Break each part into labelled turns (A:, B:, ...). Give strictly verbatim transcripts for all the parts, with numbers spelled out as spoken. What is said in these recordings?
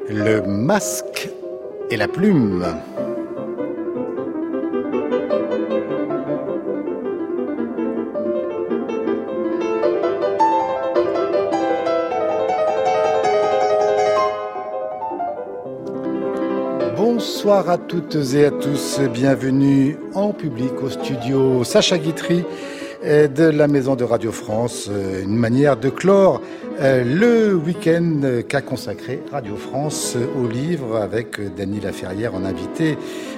A: Le masque et la plume. Bonsoir à toutes et à tous, bienvenue en public au studio Sacha Guitry de la Maison de Radio France, une manière de clore le week-end qu'a consacré Radio France au livre avec Dany Laferrière en invité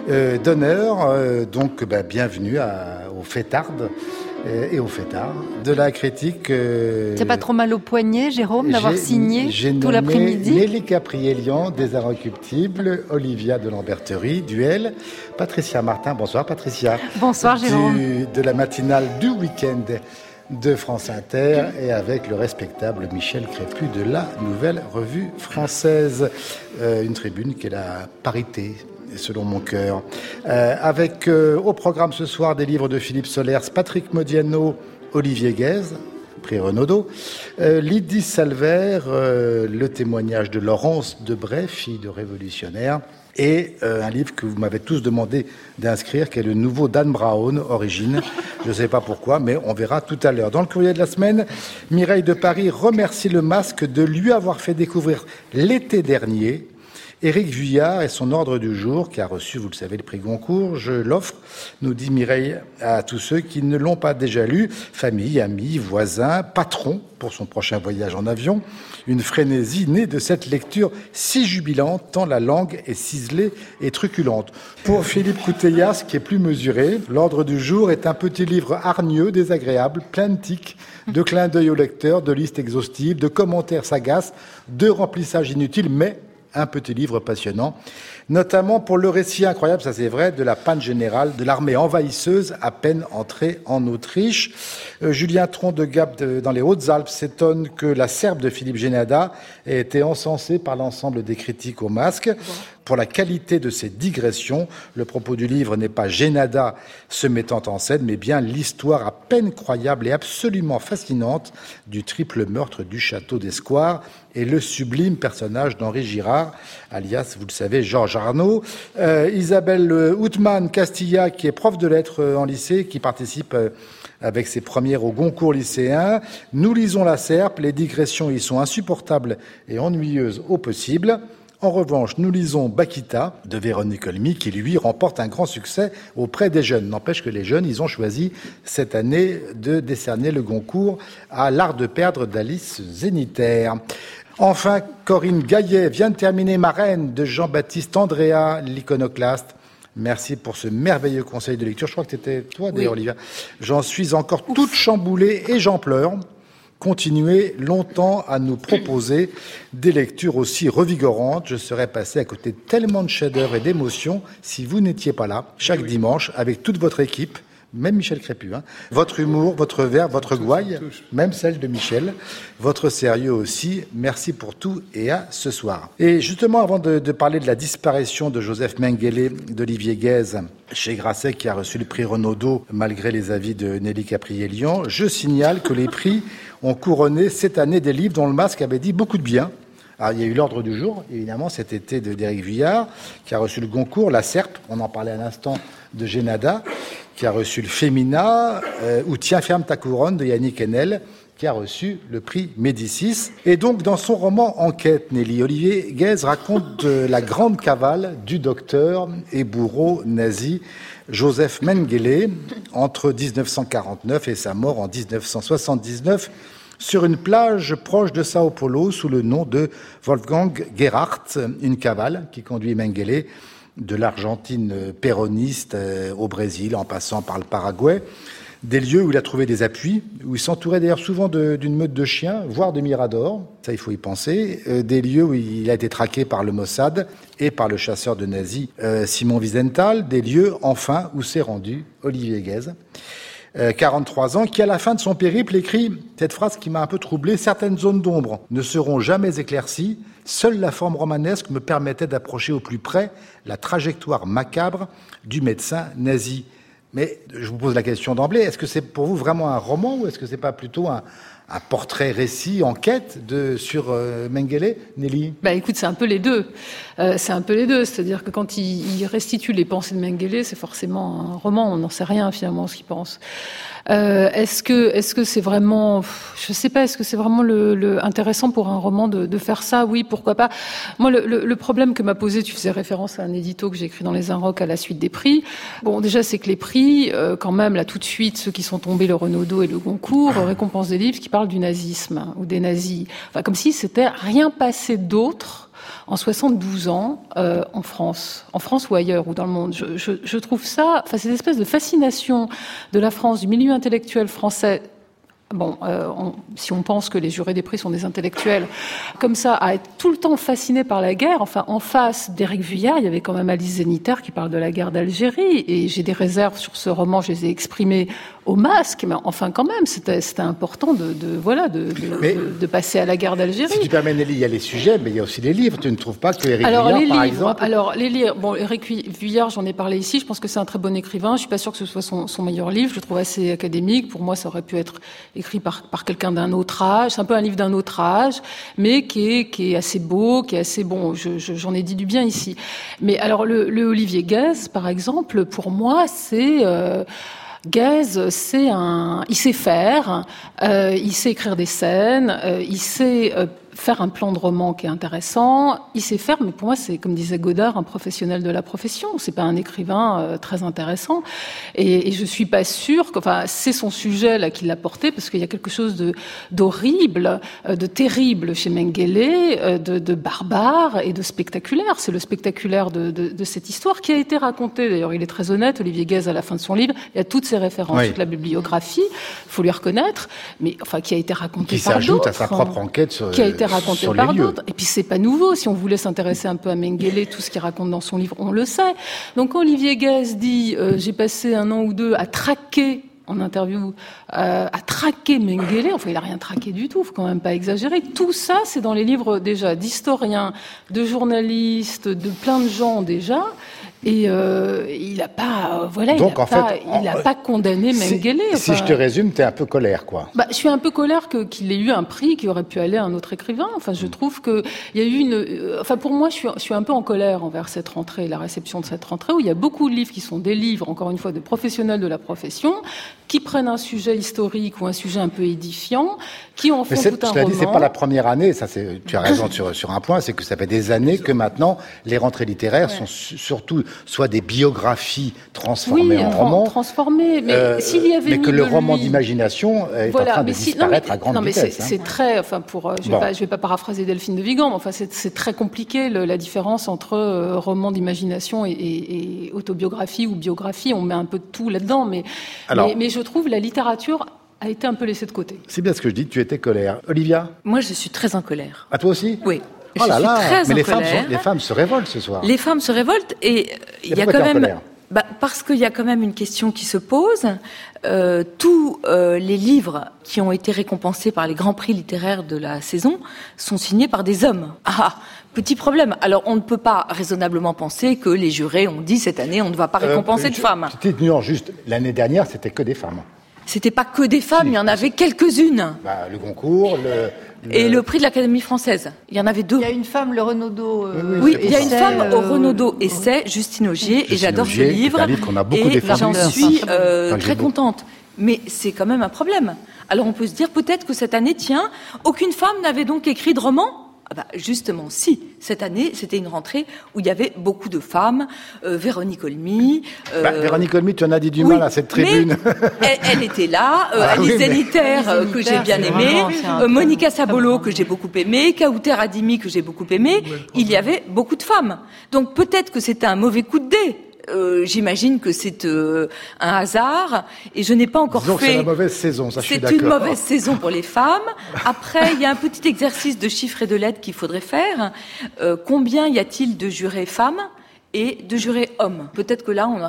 A: d'honneur. Donc bah, bienvenue à, aux fêtardes et aux fêtards de la critique. Euh,
B: T'as pas trop mal au poignet, Jérôme, d'avoir
A: j'ai,
B: signé
A: j'ai
B: tout l'après-midi?
A: Nelly Capriélian, des Inrecuptibles, Olivia de Lamberterie, Duel, Patricia Martin. Bonsoir Patricia.
B: Bonsoir Jérôme.
A: Du, de la matinale du week-end de France Inter et avec le respectable Michel Crépu de la Nouvelle Revue Française. Euh, une tribune qui est la parité, selon mon cœur. Euh, avec euh, au programme ce soir des livres de Philippe Solers, Patrick Modiano, Olivier Guèze, prix Renaudot, euh, Lydie Salver, euh, le témoignage de Laurence Debray, fille de révolutionnaire, et euh, un livre que vous m'avez tous demandé d'inscrire, qui est le nouveau Dan Brown, Origine. Je ne sais pas pourquoi, mais on verra tout à l'heure. Dans le courrier de la semaine, Mireille de Paris remercie le masque de lui avoir fait découvrir l'été dernier Éric Vuillard et son ordre du jour, qui a reçu, vous le savez, le prix Goncourt. Je l'offre, nous dit Mireille, à tous ceux qui ne l'ont pas déjà lu, famille, amis, voisins, patrons, pour son prochain voyage en avion. Une frénésie née de cette lecture si jubilante, tant la langue est ciselée et truculente. Pour Philippe Couteillas, qui est plus mesuré, l'ordre du jour est un petit livre hargneux, désagréable, plein de tics, de clins d'œil au lecteur, de listes exhaustives, de commentaires sagaces, de remplissage inutile, mais un petit livre passionnant, notamment pour le récit incroyable, ça c'est vrai, de la panne générale de l'armée envahisseuse à peine entrée en Autriche. Euh, Julien Tron de Gap de, dans les Hautes-Alpes s'étonne que la Serbe de Philippe Génada ait été encensée par l'ensemble des critiques au masque. Pour la qualité de ses digressions, le propos du livre n'est pas Génada se mettant en scène, mais bien l'histoire à peine croyable et absolument fascinante du triple meurtre du château d'Escoir et le sublime personnage d'Henri Girard, alias, vous le savez, Georges Arnaud. Euh, Isabelle Houtman Castilla, qui est prof de lettres en lycée, qui participe euh, avec ses premières au Goncourt lycéen. Nous lisons La Serpe, les digressions y sont insupportables et ennuyeuses au possible. En revanche, nous lisons Bakita de Véronique Olmy, qui lui remporte un grand succès auprès des jeunes. N'empêche que les jeunes, ils ont choisi cette année de décerner le Goncourt à L'Art de perdre d'Alice Zénitaire. Enfin, Corinne Gaillet vient de terminer Ma Reine de Jean-Baptiste Andréa, l'iconoclaste. Merci pour ce merveilleux conseil de lecture. Je crois que c'était toi, d'ailleurs, oui. Olivia. J'en suis encore Ouf. toute chamboulée et j'en pleure. Continuez longtemps à nous proposer des lectures aussi revigorantes. Je serais passé à côté de tellement de chefs-d'œuvre et d'émotions si vous n'étiez pas là, chaque oui. dimanche, avec toute votre équipe, même Michel Crépu, hein. Votre humour, votre verve, votre gouaille, même celle de Michel, votre sérieux aussi. Merci pour tout et à ce soir. Et justement, avant de, de parler de la disparition de Joseph Mengele, d'Olivier Guèze, chez Grasset, qui a reçu le prix Renaudot, malgré les avis de Nelly Capriélian, je signale que les prix ont couronné cette année des livres dont le masque avait dit beaucoup de bien. Alors, il y a eu l'ordre du jour, évidemment, cet été de d'Éric Vuillard, qui a reçu le Goncourt, La Serpe, on en parlait à l'instant, de Génada, qui a reçu le Fémina, euh, ou Tiens, ferme ta couronne, de Yannick Enel, qui a reçu le prix Médicis. Et donc, dans son roman Enquête, Nelly, Olivier Guèze raconte de la grande cavale du docteur et bourreau nazi Joseph Mengele, entre dix-neuf cent quarante-neuf et sa mort en dix-neuf cent soixante-dix-neuf, sur une plage proche de Sao Paulo, sous le nom de Wolfgang Gerhardt, une cavale qui conduit Mengele de l'Argentine péroniste au Brésil, en passant par le Paraguay, des lieux où il a trouvé des appuis, où il s'entourait d'ailleurs souvent de, d'une meute de chiens, voire de miradors, ça il faut y penser, euh, des lieux où il a été traqué par le Mossad et par le chasseur de nazis euh, Simon Wiesenthal, des lieux enfin où s'est rendu Olivier Guèze. Euh, quarante-trois ans, qui à la fin de son périple écrit cette phrase qui m'a un peu troublé: « Certaines zones d'ombre ne seront jamais éclaircies, seule la forme romanesque me permettait d'approcher au plus près la trajectoire macabre du médecin nazi. » Mais je vous pose la question d'emblée, est-ce que c'est pour vous vraiment un roman ou est-ce que c'est pas plutôt un, un portrait récit, enquête de, sur euh, Mengele, Nelly?
C: Bah écoute, c'est un peu les deux. Euh, c'est un peu les deux. C'est-à-dire que quand il, il restitue les pensées de Mengele, c'est forcément un roman. On n'en sait rien finalement ce qu'il pense. Euh, est-ce que, est-ce que c'est vraiment, je sais pas, est-ce que c'est vraiment le, le intéressant pour un roman de, de faire ça? Oui, pourquoi pas. Moi, le, le, le problème que m'a posé, tu faisais référence à un édito que j'ai écrit dans Les Inrocks à la suite des prix. Bon, déjà, c'est que les prix, euh, quand même, là, tout de suite, ceux qui sont tombés, le Renaudot et le Goncourt, récompensent des livres qui parlent du nazisme hein, ou des nazis. Enfin, comme si c'était rien passé d'autre en soixante-douze ans euh, en France, en France ou ailleurs ou dans le monde. Je, je, je trouve ça, enfin cette espèce de fascination de la France, du milieu intellectuel français. Bon, euh, on, si on pense que les jurés des prix sont des intellectuels, comme ça, à être tout le temps fasciné par la guerre. Enfin, en face d'Éric Vuillard, il y avait quand même Alice Zéniter qui parle de la guerre d'Algérie. Et j'ai des réserves sur ce roman, je les ai exprimées au masque. Mais enfin, quand même, c'était, c'était important de, de voilà, de, de, de, de passer à la guerre d'Algérie.
A: Si tu permets, Nelly, il y a les sujets, mais il y a aussi les livres. Tu ne trouves pas que Éric
C: alors,
A: Vuillard,
C: les
A: par
C: livres,
A: exemple...
C: Alors, les livres... Bon, Éric Vuillard, j'en ai parlé ici. Je pense que c'est un très bon écrivain. Je suis pas sûre que ce soit son, son meilleur livre. Je le trouve assez académique. Pour moi, ça aurait pu être écrit par, par quelqu'un d'un autre âge, c'est un peu un livre d'un autre âge, mais qui est, qui est assez beau, qui est assez bon. Je, je, j'en ai dit du bien ici. Mais alors, le, le Olivier Guèze, par exemple, pour moi, c'est... Euh, Guèze, c'est un... Il sait faire, euh, il sait écrire des scènes, euh, il sait... Euh, faire un plan de roman qui est intéressant, il sait faire, mais pour moi, c'est, comme disait Godard, un professionnel de la profession. C'est pas un écrivain euh, très intéressant. Et, et je suis pas sûre que, enfin, c'est son sujet, là, qui l'a porté, parce qu'il y a quelque chose de, d'horrible, euh, de terrible chez Mengele, euh, de, de barbare et de spectaculaire. C'est le spectaculaire de, de, de cette histoire qui a été racontée. D'ailleurs, il est très honnête, Olivier Guèze, à la fin de son livre. Il y a toutes ses références, oui. toute la bibliographie. Faut lui reconnaître. Mais, enfin, qui a été racontée
A: qui
C: par d'autres.
A: Qui s'ajoute à sa propre enquête sur,
C: qui a été raconté par d'autres. Et puis c'est pas nouveau. Si on voulait s'intéresser un peu à Mengele, tout ce qu'il raconte dans son livre, on le sait. Donc Olivier Guèze dit euh, j'ai passé un an ou deux à traquer en interview, euh, à traquer Mengele. Enfin, il a rien traqué du tout. Faut quand même pas exagérer. Tout ça, c'est dans les livres déjà d'historiens, de journalistes, de plein de gens déjà. Et euh, il n'a pas, euh, voilà,
A: Donc,
C: il n'a pas,
A: fait,
C: il a pas condamné Mengele.
A: Si,
C: enfin,
A: si je te résume, t'es un peu colère, quoi.
C: Bah, je suis un peu colère que, qu'il ait eu un prix qui aurait pu aller à un autre écrivain. Enfin, je trouve que il y a eu une, euh, enfin, pour moi, je suis, je suis un peu en colère envers cette rentrée, la réception de cette rentrée, où il y a beaucoup de livres qui sont des livres, encore une fois, de professionnels de la profession, qui prennent un sujet historique ou un sujet un peu édifiant, qui en font
A: Mais
C: tout un
A: cela
C: roman.
A: dit, c'est pas la première année. Ça, c'est, tu as raison sur, sur un point, c'est que ça fait des années que maintenant, les rentrées littéraires ouais. sont su- surtout soit des biographies transformées
C: oui,
A: en
C: tra-
A: romans,
C: transformées, mais
A: euh,
C: s'il y avait
A: mais
C: mis
A: que le
C: de
A: roman
C: lui...
A: d'imagination est
C: voilà,
A: en train de
C: mais si...
A: disparaître
C: non, mais,
A: à grande
C: non, mais
A: vitesse.
C: c'est,
A: hein.
C: c'est très, enfin, pour, euh, je vais
A: bon.
C: pas, je vais pas paraphraser Delphine de Vigan, mais enfin, c'est, c'est très compliqué le, la différence entre euh, roman d'imagination et, et, et autobiographie ou biographie. On met un peu de tout là-dedans, mais, Alors, mais, mais je trouve la littérature a été un peu laissée de côté.
A: C'est bien ce que je dis. Tu étais colère, Olivia.
D: Moi, je suis très en colère.
A: À toi aussi.
D: Oui.
A: Oh là
D: je
A: là,
D: suis très
A: mais
D: en
A: les
D: colère.
A: femmes, sont, les femmes se révoltent ce soir.
D: Les femmes se révoltent et il y a quand même, bah, parce qu'il y a quand même une question qui se pose. Euh, tous euh, les livres qui ont été récompensés par les grands prix littéraires de la saison sont signés par des hommes. Ah, petit problème. Alors on ne peut pas raisonnablement penser que les jurés ont dit cette année on ne va pas récompenser euh, de femmes.
A: Petite nuance juste. L'année dernière, c'était que des femmes.
D: C'était pas que des femmes, il y en avait quelques-unes.
A: Bah, le Goncourt, le, le...
D: Et le prix de l'Académie française. Il y en avait deux.
B: Il y a une femme, le Renaudot.
D: Euh, oui, il y a une femme euh, au Renaudot essai, Justine Augier, Justine et j'adore
A: Augier,
D: ce livre.
A: C'est un livre qu'on a beaucoup
D: et
A: défendu.
D: j'en suis euh,
A: enfin,
D: très contente. Mais c'est quand même un problème. Alors on peut se dire peut-être que cette année, tiens, aucune femme n'avait donc écrit de roman. Ah bah justement, si. Cette année, c'était une rentrée où il y avait beaucoup de femmes. Euh, Véronique Olmy. Euh...
A: Bah, Véronique Olmy, tu en as dit du oui, mal à cette tribune.
D: elle, elle était là. Euh, ah, Alice oui, Zéniter, euh, que j'ai bien aimé. Euh, Monica Sabolo, que j'ai beaucoup aimé. Kauter Adimi, que j'ai beaucoup aimé. Il y avait beaucoup de femmes. Donc peut-être que c'était un mauvais coup de dé. Euh, j'imagine que c'est euh, un hasard et je n'ai pas encore
A: Disons
D: fait.
A: Que c'est la mauvaise saison, ça je suis
D: c'est
A: d'accord.
D: C'est une mauvaise saison pour les femmes. Après, il y a un petit exercice de chiffres et de lettres qu'il faudrait faire. Euh, combien y a-t-il de jurés femmes et de jurés hommes ? Peut-être que là, on aurait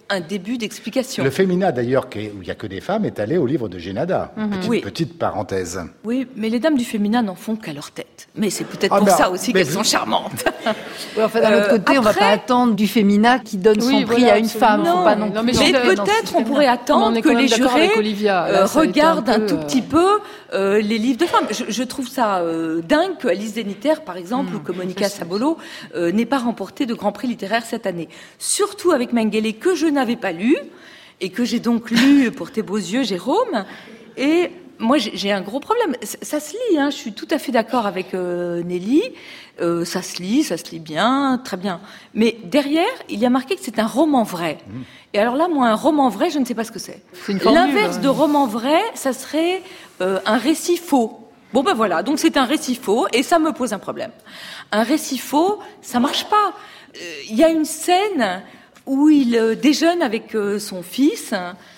D: un début d'explication.
A: Le féminin, d'ailleurs, où il n'y a que des femmes, est allé au livre de Génada. Mm-hmm. Petite, oui. petite parenthèse.
D: Oui, mais les dames du féminin n'en font qu'à leur tête. Mais c'est peut-être ah pour ben, ça aussi qu'elles vous... sont charmantes.
B: Oui, enfin, d'un euh, autre côté, après... on ne va pas attendre du féminin qui donne son oui, prix voilà, à une femme.
D: Non,
B: faut pas non,
D: non, mais, mais peut-être on pourrait attendre que les jurés euh, regardent un, peu, un tout euh... petit peu euh, les livres de femmes. Je, je trouve ça euh, dingue que Alice Zeniter, par exemple, mmh, ou que Monica Sabolo euh, n'ait pas remporté de Grand Prix littéraire cette année. Surtout avec Mengele, que je n'avais pas lu, et que j'ai donc lu pour tes beaux yeux, Jérôme. Et moi, j'ai un gros problème. Ça se lit, hein. Je suis tout à fait d'accord avec euh, Nelly. Euh, ça se lit, ça se lit bien, très bien. Mais derrière, il y a marqué que c'est un roman vrai. Mmh. Et alors là, moi, un roman vrai, je ne sais pas ce que c'est. L'inverse hein. de roman vrai, ça serait euh, un récit faux. Bon ben voilà, donc c'est un récit faux, et ça me pose un problème. Un récit faux, ça marche pas. Il euh, y a une scène où il euh, déjeune avec euh, son fils,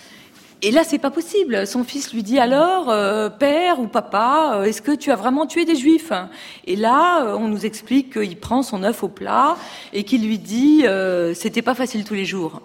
D: et là c'est pas possible. Son fils lui dit alors, euh, père ou papa, euh, est-ce que tu as vraiment tué des juifs? Et là, euh, on nous explique qu'il prend son œuf au plat et qu'il lui dit euh, c'était pas facile tous les jours.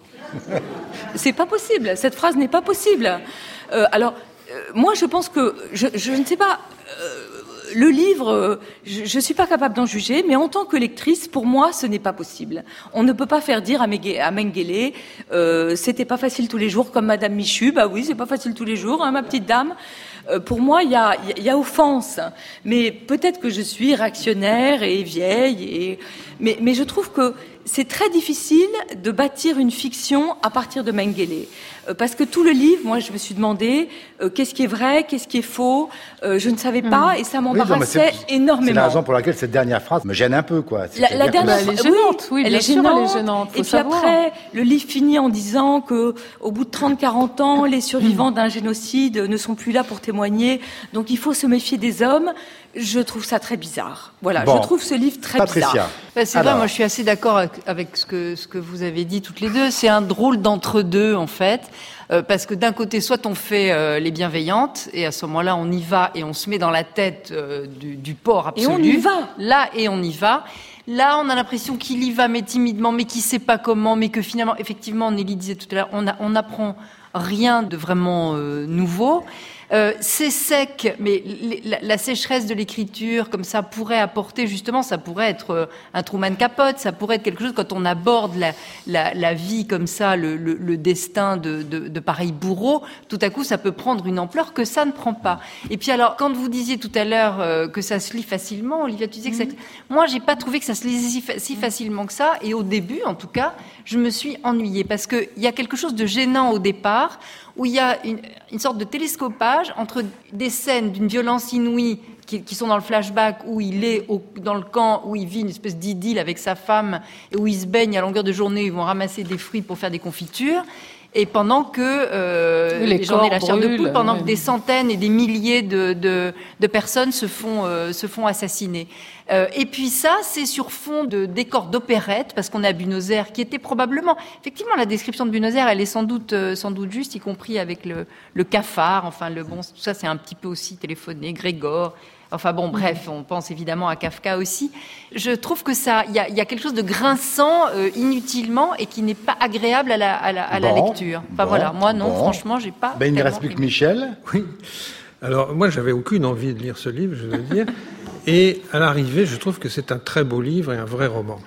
D: C'est pas possible. Cette phrase n'est pas possible. Euh, alors euh, moi je pense que je, je ne sais pas. Euh, Le livre, je ne suis pas capable d'en juger, mais en tant que lectrice, pour moi, ce n'est pas possible. On ne peut pas faire dire à Mengele, euh, c'était pas facile tous les jours, comme Madame Michu. Bah oui, c'est pas facile tous les jours, hein, ma petite dame. Euh, pour moi, il y a, y a offense. Mais peut-être que je suis réactionnaire et vieille, et... mais, mais je trouve que c'est très difficile de bâtir une fiction à partir de Mengele. Euh, parce que tout le livre, moi, je me suis demandé euh, qu'est-ce qui est vrai, qu'est-ce qui est faux. Euh, je ne savais pas, mmh. et ça m'embarrassait oui, énormément.
A: C'est la raison pour laquelle cette dernière phrase me gêne un peu, quoi.
C: La, la dernière, elle est gênante, oui,
D: elle est
C: sûr,
D: gênante.
C: Elle est gênante.
D: Et puis savoir. Après, le livre finit en disant que, au bout de trente, quarante ans, les survivants d'un génocide ne sont plus là pour témoigner. Donc, il faut se méfier des hommes. Je trouve ça très bizarre. Voilà, bon. Je trouve ce livre très
A: Patricia.
D: bizarre.
B: Ben, c'est Alors. vrai, moi je suis assez d'accord avec, avec ce que ce que vous avez dit toutes les deux. C'est un drôle d'entre-deux en fait, euh, parce que d'un côté, soit on fait euh, les bienveillantes, et à ce moment-là, on y va et on se met dans la tête euh, du, du porc absolu.
D: Et on y va.
B: Là, et on y va. Là, on a l'impression qu'il y va, mais timidement, mais qu'il sait pas comment, mais que finalement, effectivement, Nelly disait tout à l'heure, on a, on apprend rien de vraiment euh, nouveau. Euh, c'est sec, mais la, la sécheresse de l'écriture, comme ça, pourrait apporter, justement, ça pourrait être euh, un Truman Capote, ça pourrait être quelque chose, quand on aborde la, la, la vie comme ça, le, le, le destin de, de, de pareils bourreaux, tout à coup, ça peut prendre une ampleur que ça ne prend pas. Et puis alors, quand vous disiez tout à l'heure euh, que ça se lit facilement, Olivia, tu disais que ça... Moi, j'ai pas trouvé que ça se lisait si, si facilement que ça, et au début, en tout cas, je me suis ennuyée, parce qu'il y a quelque chose de gênant au départ, où il y a une, une sorte de télescopage entre des scènes d'une violence inouïe qui, qui sont dans le flashback, où il est au, dans le camp, où il vit une espèce d'idylle avec sa femme, et où il se baigne à longueur de journée, ils vont ramasser des fruits pour faire des confitures, et pendant que euh,
C: les, les gens aient
B: la chair
C: brûlent,
B: de poule, pendant
C: ouais.
B: que des centaines et des milliers de, de, de personnes se font, euh, se font assassiner. Euh, et puis ça, c'est sur fond de décor d'opérette, parce qu'on est à Buenos Aires, qui était probablement... Effectivement, la description de Buenos Aires, elle est sans doute, euh, sans doute juste, y compris avec le, le cafard, enfin, le bon, tout ça, c'est un petit peu aussi téléphoné, Grégor... Enfin bon, bref, on pense évidemment à Kafka aussi. Je trouve que ça, il y a, y a quelque chose de grinçant euh, inutilement et qui n'est pas agréable à la, à la, à bon, la lecture. Enfin bon, voilà, moi non, bon. franchement, j'ai pas.
A: Ben, il ne reste plus que Michel.
E: Oui. Alors moi, j'avais aucune envie de lire ce livre, je dois dire. Et à l'arrivée, je trouve que c'est un très beau livre et un vrai roman.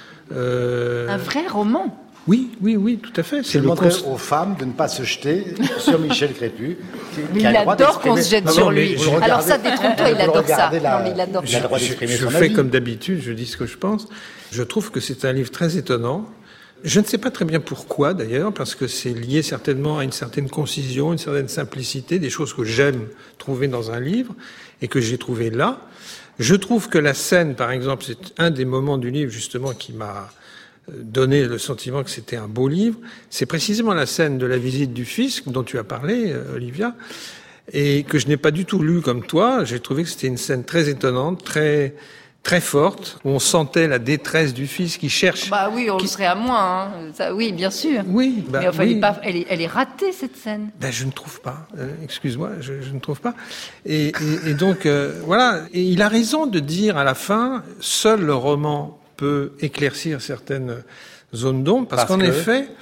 B: Euh... Un vrai roman.
E: Oui, oui, oui, tout à fait.
A: C'est le montrer const... aux femmes de ne pas se jeter sur Michel Crépu.
B: Mais il adore qu'on se jette non, sur non, lui. Alors ça, détrompe-toi, il adore ça.
A: La...
B: Non, mais il adore
E: je,
B: ça.
E: Je, je fais comme d'habitude, je dis ce que je pense. Je trouve que c'est un livre très étonnant. Je ne sais pas très bien pourquoi, d'ailleurs, parce que c'est lié certainement à une certaine concision, une certaine simplicité, des choses que j'aime trouver dans un livre et que j'ai trouvé là. Je trouve que la scène, par exemple, c'est un des moments du livre, justement, qui m'a donné le sentiment que c'était un beau livre. C'est précisément la scène de la visite du fisc dont tu as parlé, Olivia, et que je n'ai pas du tout lu comme toi. J'ai trouvé que c'était une scène très étonnante, très très forte, où on sentait la détresse du fils qui cherche...
B: Bah oui, on qui... le serait à moins, hein. Ça, oui, bien sûr.
E: Oui, bah,
B: mais enfin,
E: oui.
B: elle, est pas, elle, est, elle est ratée, cette scène.
E: Ben, je ne trouve pas. Euh, excuse-moi, je, je ne trouve pas. Et, et, et donc, euh, voilà. Et il a raison de dire à la fin, seul le roman peut éclaircir certaines zones d'ombre, parce, parce qu'en que... effet,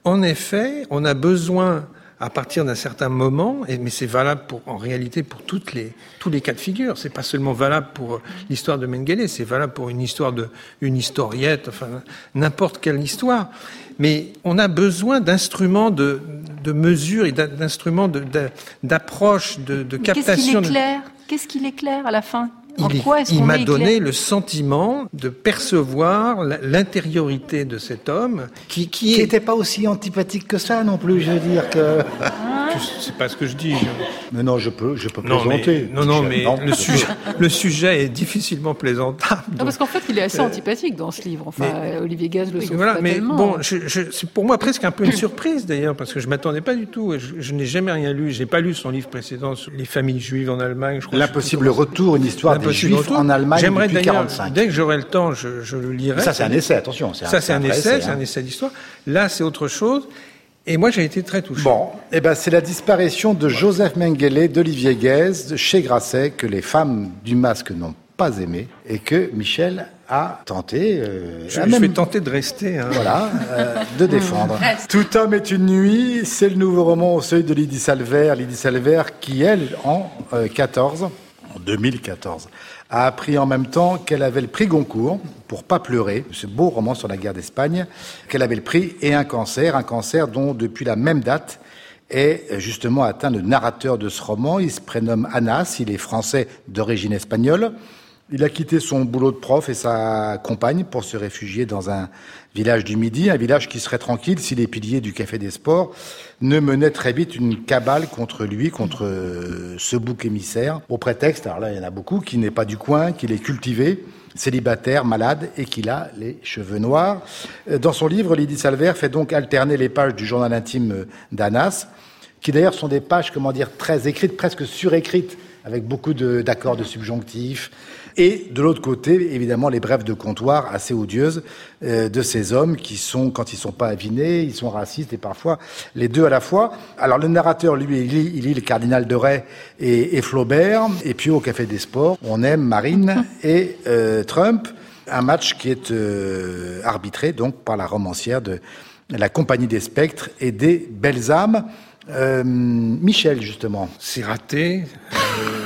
E: en effet, on a besoin, à partir d'un certain moment, et, mais c'est valable pour, en réalité pour toutes les, tous les cas de figure. C'est pas seulement valable pour l'histoire de Mengele, c'est valable pour une histoire de, une historiette, enfin, n'importe quelle histoire. Mais on a besoin d'instruments de, de mesure et d'instruments de, de, d'approche, de, de captation.
B: Qu'est-ce qu'il éclaire ? Qu'est-ce qu'il éclaire à la fin ? En
E: Il,
B: quoi est-ce
E: il
B: qu'on
E: m'a
B: est
E: donné
B: éclairé ?
E: le sentiment de percevoir l'intériorité de cet homme qui, qui
A: Qui
E: est...
A: n'était pas aussi antipathique que ça non plus, je veux dire que...
E: C'est pas ce que je dis. Je...
A: Mais non, je peux, je peux
E: non,
A: plaisanter.
E: Mais, non, non, mais
A: non,
E: le, sujet, le sujet est difficilement plaisantable.
C: Non, parce qu'en fait, il est assez antipathique dans ce livre. Enfin, mais, Olivier Gaz le sauve
E: voilà,
C: pas
E: mais
C: tellement.
E: Bon, je, je, c'est pour moi presque un peu une surprise d'ailleurs, parce que je m'attendais pas du tout. Je, je n'ai jamais rien lu. J'ai pas lu son livre précédent sur les familles juives en Allemagne. Je crois
A: L'impossible retour, une histoire des Juifs retour. En Allemagne
E: J'aimerais
A: depuis
E: d'ailleurs,
A: quarante-cinq.
E: Dès que j'aurai le temps, je, je le lirai.
A: Ça, c'est un essai, attention.
E: C'est ça, un, c'est un, un essai, essai, c'est hein. un essai d'histoire. Là, c'est autre chose. Et moi, j'ai été très touché.
A: Bon, eh ben, c'est la disparition de Joseph Mengele, d'Olivier Guèze, chez Grasset, que les femmes du masque n'ont pas aimé, et que Michel a tenté... Euh,
E: je,
A: a
E: je
A: même,
E: vais tenter de rester. Hein. Voilà,
A: euh, de défendre. Tout homme est une nuit, c'est le nouveau roman au seuil de Lydie Salver. Lydie Salver qui, elle, en euh, quatorze, en deux mille quatorze, a appris en même temps qu'elle avait le prix Goncourt pour Pas pleurer, ce beau roman sur la guerre d'Espagne, qu'elle avait le prix et un cancer, un cancer dont depuis la même date est justement atteint le narrateur de ce roman. Il se prénomme Anas, il est français d'origine espagnole. Il a quitté son boulot de prof et sa compagne pour se réfugier dans un village du Midi, un village qui serait tranquille si les piliers du Café des Sports ne menaient très vite une cabale contre lui, contre ce bouc émissaire, au prétexte, alors là il y en a beaucoup, qu'il n'est pas du coin, qu'il est cultivé, célibataire, malade et qu'il a les cheveux noirs. Dans son livre, Lydie Salver fait donc alterner les pages du journal intime d'Anas, qui d'ailleurs sont des pages, comment dire, très écrites, presque surécrites, avec beaucoup de, d'accords de subjonctifs. Et de l'autre côté, évidemment, les brèves de comptoir assez odieuses euh, de ces hommes qui sont, quand ils sont pas avinés, ils sont racistes et parfois les deux à la fois. Alors le narrateur, lui, il lit, il lit le cardinal de Rais et, et Flaubert. Et puis au Café des Sports, on aime Marine et euh, Trump. Un match qui est euh, arbitré donc par la romancière de la Compagnie des Spectres et des Belles âmes. Euh, Michel, justement.
E: C'est raté. Euh...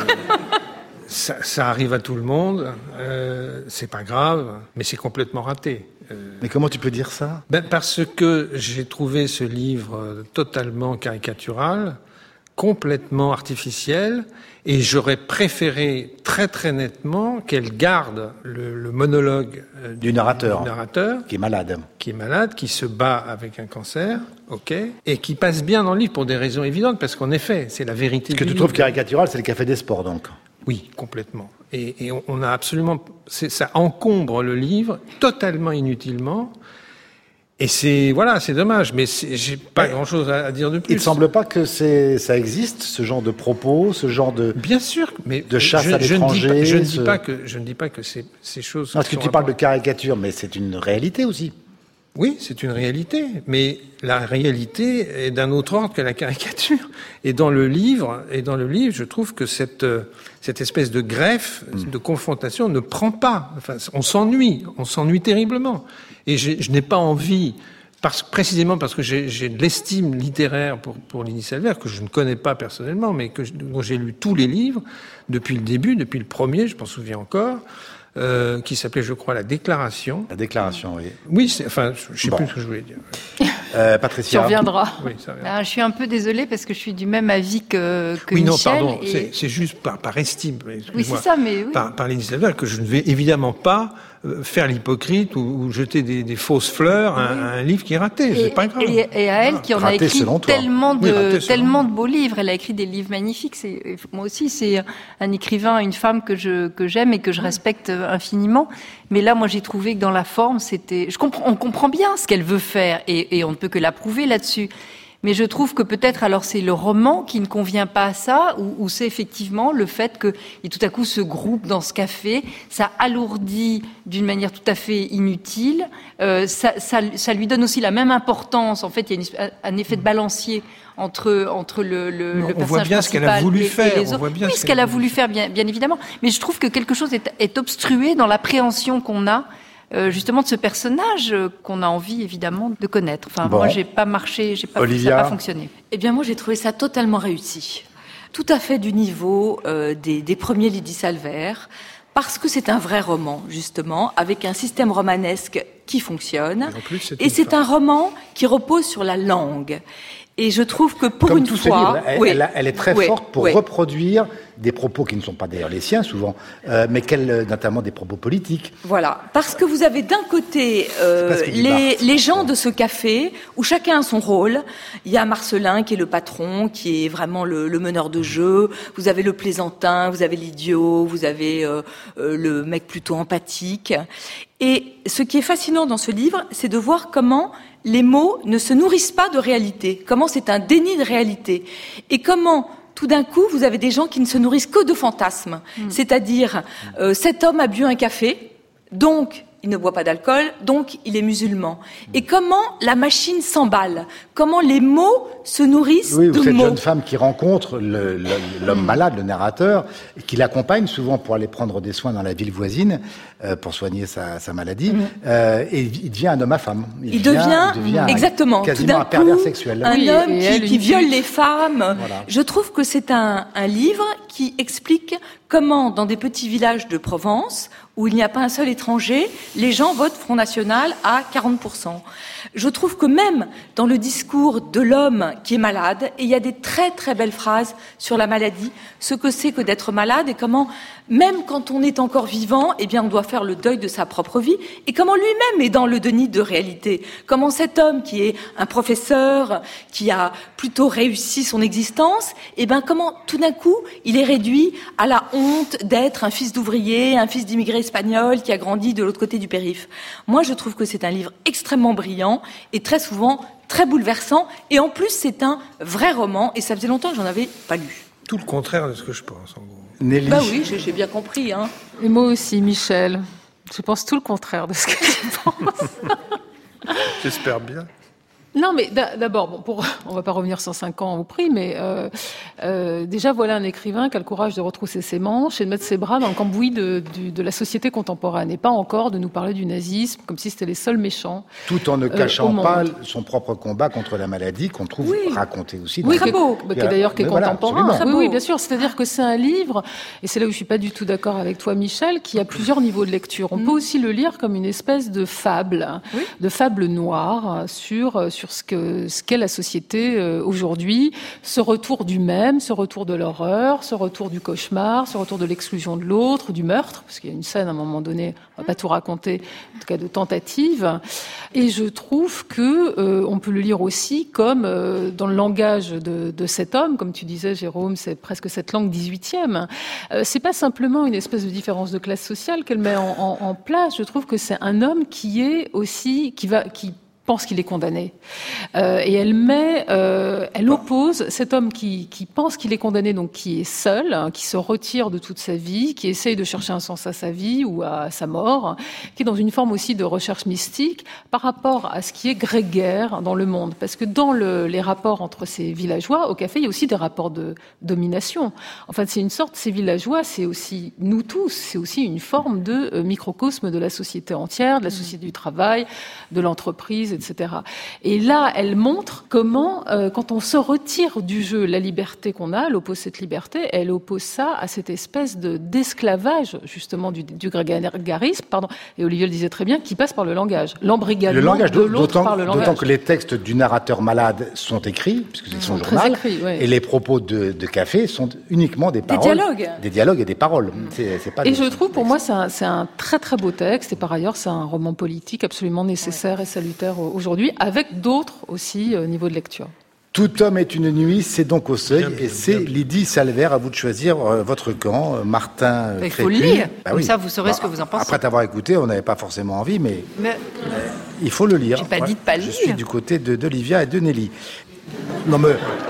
E: Ça, ça arrive à tout le monde, euh, c'est pas grave, mais c'est complètement raté.
A: Euh, mais comment tu peux dire ça ?
E: Ben parce que j'ai trouvé ce livre totalement caricatural, complètement artificiel, et j'aurais préféré très très nettement qu'elle garde le, le monologue
A: du, du, narrateur,
E: du narrateur,
A: qui est malade,
E: qui est malade, qui se bat avec un cancer, ok, et qui passe bien dans le livre pour des raisons évidentes, parce qu'en effet, c'est la vérité.
A: Ce que tu
E: livre.
A: trouves caricatural, c'est le Café des Sports, donc.
E: Oui, complètement. Et, et on, on a absolument, c'est, ça encombre le livre totalement inutilement. Et c'est, voilà, c'est dommage, mais c'est, j'ai pas ouais. grand-chose à, à dire de plus.
A: Il ne semble pas que c'est, ça existe, ce genre de propos, ce genre de.
E: Bien sûr, mais
A: de chasse
E: je,
A: à l'étranger.
E: Je ne dis
A: ce...
E: pas que, je ne dis pas que c'est, ces choses.
A: Non, parce que tu
E: rapport...
A: parles de caricature, mais c'est une réalité aussi.
E: Oui, c'est une réalité, mais la réalité est d'un autre ordre que la caricature. Et dans le livre, et dans le livre, je trouve que cette cette espèce de greffe, mmh. de confrontation ne prend pas. Enfin, on s'ennuie, on s'ennuie terriblement. Et je, je n'ai pas envie, parce, précisément parce que j'ai, j'ai de l'estime littéraire pour pour Lydie Salver que je ne connais pas personnellement, mais que dont j'ai lu tous les livres depuis le début, depuis le premier, je m'en souviens encore. Euh, qui s'appelait, je crois, La Déclaration.
A: La Déclaration, oui.
E: Oui, c'est, enfin, je ne sais bon. plus ce que je voulais dire.
A: Euh, Patricia.
C: Tu reviendras.
E: Oui, ça reviendra.
B: Alors, je suis un peu désolée parce que je suis du même avis que, que
E: oui,
B: Michel.
E: Oui, non, pardon,
B: et...
E: c'est, c'est juste par, par estime.
B: Oui, c'est ça, mais oui.
E: Par, par Lydie Salver, que je ne vais évidemment pas euh, faire l'hypocrite ou, ou jeter des, des fausses fleurs à, oui. à un livre qui est raté.
B: Et,
E: c'est pas grave.
B: Et, et à elle, ah, qui en a écrit tellement de, oui, tellement de beaux livres. Elle a écrit des livres magnifiques. C'est, moi aussi, c'est un écrivain, une femme que je, que j'aime et que je respecte infiniment. Mais là, moi, j'ai trouvé que dans la forme, c'était. Je comprends, on comprend bien ce qu'elle veut faire, et, et on ne peut que l'approuver là-dessus. Mais je trouve que peut-être, alors, c'est le roman qui ne convient pas à ça, ou, ou c'est effectivement le fait que, et tout à coup, ce groupe dans ce café, ça alourdit d'une manière tout à fait inutile. Euh, ça, ça, ça lui donne aussi la même importance. En fait, il y a une, un effet de balancier entre entre le, le,
E: non,
B: le personnage
E: on voit bien
B: principal
E: ce qu'elle a voulu
B: et,
E: faire.
B: et les autres.
E: On voit bien
B: oui, ce qu'elle a voulu faire, bien, bien évidemment. Mais je trouve que quelque chose est, est obstrué dans l'appréhension qu'on a euh, justement de ce personnage euh, qu'on a envie évidemment de connaître. Enfin,
A: bon.
B: moi, j'ai pas marché, j'ai pas,
A: Olivia.
B: ça n'a pas fonctionné.
D: Eh bien, moi, j'ai trouvé ça totalement réussi. Tout à fait du niveau euh, des, des premiers Lydie Salvaire, parce que c'est un vrai roman, justement, avec un système romanesque qui fonctionne.
E: Et, en plus, c'est
D: et c'est
E: femme.
D: un roman qui repose sur la langue. Et je trouve que pour
A: Comme
D: une
A: tout
D: fois,
A: ce livre, elle,
D: oui,
A: elle, elle est très
D: oui,
A: forte pour
D: oui.
A: reproduire des propos qui ne sont pas d'ailleurs les siens souvent, euh, mais qu'elle, notamment des propos politiques.
D: Voilà, parce que vous avez d'un côté euh,
A: C'est pas ce qu'il dit
D: les,
A: Barthes.
D: les gens de ce café où chacun a son rôle. Il y a Marcelin qui est le patron, qui est vraiment le, le meneur de jeu. Vous avez le plaisantin, vous avez l'idiot, vous avez euh, euh, le mec plutôt empathique. Et ce qui est fascinant dans ce livre, c'est de voir comment les mots ne se nourrissent pas de réalité, comment c'est un déni de réalité, et comment tout d'un coup, vous avez des gens qui ne se nourrissent que de fantasmes. Mmh. C'est-à-dire, euh, cet homme a bu un café, donc il ne boit pas d'alcool, donc il est musulman. Et comment la machine s'emballe, comment les mots se nourrissent
A: oui,
D: de
A: cette
D: mots.
A: jeune femme qui rencontre le, le, l'homme malade, le narrateur, et qui l'accompagne souvent pour aller prendre des soins dans la ville voisine, euh, pour soigner sa, sa maladie, mmh. euh, et il devient un homme à femme.
D: Il, il devient, il devient exactement,
A: un, quasiment un pervers coup, sexuel.
D: Un
C: oui,
D: homme qui,
C: elle,
D: qui viole les femmes.
A: Voilà.
D: Je trouve que c'est un, un livre qui explique comment, dans des petits villages de Provence, où il n'y a pas un seul étranger, les gens votent Front National à quarante pour cent. Je trouve que même dans le discours de l'homme qui est malade, et il y a des très très belles phrases sur la maladie, ce que c'est que d'être malade et comment, même quand on est encore vivant, eh bien on doit faire le deuil de sa propre vie, et comment lui-même est dans le déni de réalité. Comment cet homme qui est un professeur, qui a plutôt réussi son existence, eh bien comment tout d'un coup il est réduit à la honte d'être un fils d'ouvrier, un fils d'immigré espagnol qui a grandi de l'autre côté du périph'. Moi, je trouve que c'est un livre extrêmement brillant et très souvent très bouleversant. Et en plus, c'est un vrai roman et ça faisait longtemps que j'en avais pas lu.
E: Tout le contraire de ce que je pense, en gros.
A: Nelly.
D: Bah oui, j'ai, j'ai bien compris. Hein.
C: Et moi aussi, Michel. Je pense tout le contraire de ce que tu penses.
E: J'espère bien.
C: Non, mais d'abord, bon, pour, on va pas revenir cent cinq ans au prix, mais euh, euh, déjà voilà un écrivain qui a le courage de retrousser ses manches et de mettre ses bras dans le cambouis de, de, de la société contemporaine, et pas encore de nous parler du nazisme comme si c'était les seuls méchants.
A: Tout en ne cachant
C: euh,
A: pas son propre combat contre la maladie qu'on trouve
D: oui.
A: raconté aussi.
C: Oui,
A: dans
C: qui est, bah, qui est d'ailleurs qui est
A: voilà,
C: contemporain. Oui, oui, bien sûr. C'est-à-dire que c'est un livre, et c'est là où je suis pas du tout d'accord avec toi, Michel, qui a plusieurs niveaux de lecture. On mmh. peut aussi le lire comme une espèce de fable, oui. de fable noire sur sur ce que ce qu'est la société euh, aujourd'hui, ce retour du même, ce retour de l'horreur, ce retour du cauchemar, ce retour de l'exclusion de l'autre, du meurtre, parce qu'il y a une scène à un moment donné, on va pas tout raconter, en tout cas de tentative. Et je trouve que euh, on peut le lire aussi comme euh, dans le langage de, de cet homme, comme tu disais, Jérôme, c'est presque cette langue dix-huitième. Euh, c'est pas simplement une espèce de différence de classe sociale qu'elle met en, en, en place. Je trouve que c'est un homme qui est aussi, qui va, qui pense qu'il est condamné. Euh, et elle met, euh, elle oppose cet homme qui, qui pense qu'il est condamné, donc qui est seul, hein, qui se retire de toute sa vie, qui essaye de chercher un sens à sa vie ou à sa mort, qui est dans une forme aussi de recherche mystique par rapport à ce qui est grégaire dans le monde. Parce que dans le, les rapports entre ces villageois, au café, il y a aussi des rapports de domination. En fait, c'est une sorte, ces villageois, c'est aussi nous tous, c'est aussi une forme de euh, microcosme de la société entière, de la société du travail, de l'entreprise, et cetera. Et là, elle montre comment, euh, quand on se retire du jeu la liberté qu'on a, elle oppose cette liberté, elle oppose ça à cette espèce de, d'esclavage, justement, du, du grégarisme, pardon, et Olivier le disait très bien, qui passe par le langage. L'embrigadement
A: le langage,
C: de l'autre
A: d'autant,
C: par le langage.
A: D'autant que les textes du narrateur malade sont écrits, puisque c'est son journal,
C: écrits, oui.
A: Et les propos de, de café sont uniquement des paroles.
D: Des dialogues.
A: Des dialogues et des paroles. C'est, c'est pas
C: et
A: des,
C: je trouve, pour moi, c'est un, c'est un très très beau texte, et par ailleurs, c'est un roman politique absolument nécessaire ouais. et salutaire aujourd'hui, avec d'autres aussi au niveau de lecture.
A: Tout homme est une nuit, c'est donc au seuil,
E: bien, bien,
A: et c'est
E: bien.
A: Lydie Salvaire, à vous de choisir euh, votre camp, euh, Martin
B: Il
A: Crépu.
B: faut le lire,
A: bah,
B: comme
A: oui.
B: ça vous saurez
A: bah,
B: ce que vous en pensez.
A: Après t'avoir écouté, on n'avait pas forcément envie, mais,
B: mais...
A: Euh, il faut le lire.
B: J'ai pas
A: ouais.
B: dit de pas le
A: Je
B: lire.
A: suis du côté de, d'Olivia et de Nelly. Non mais...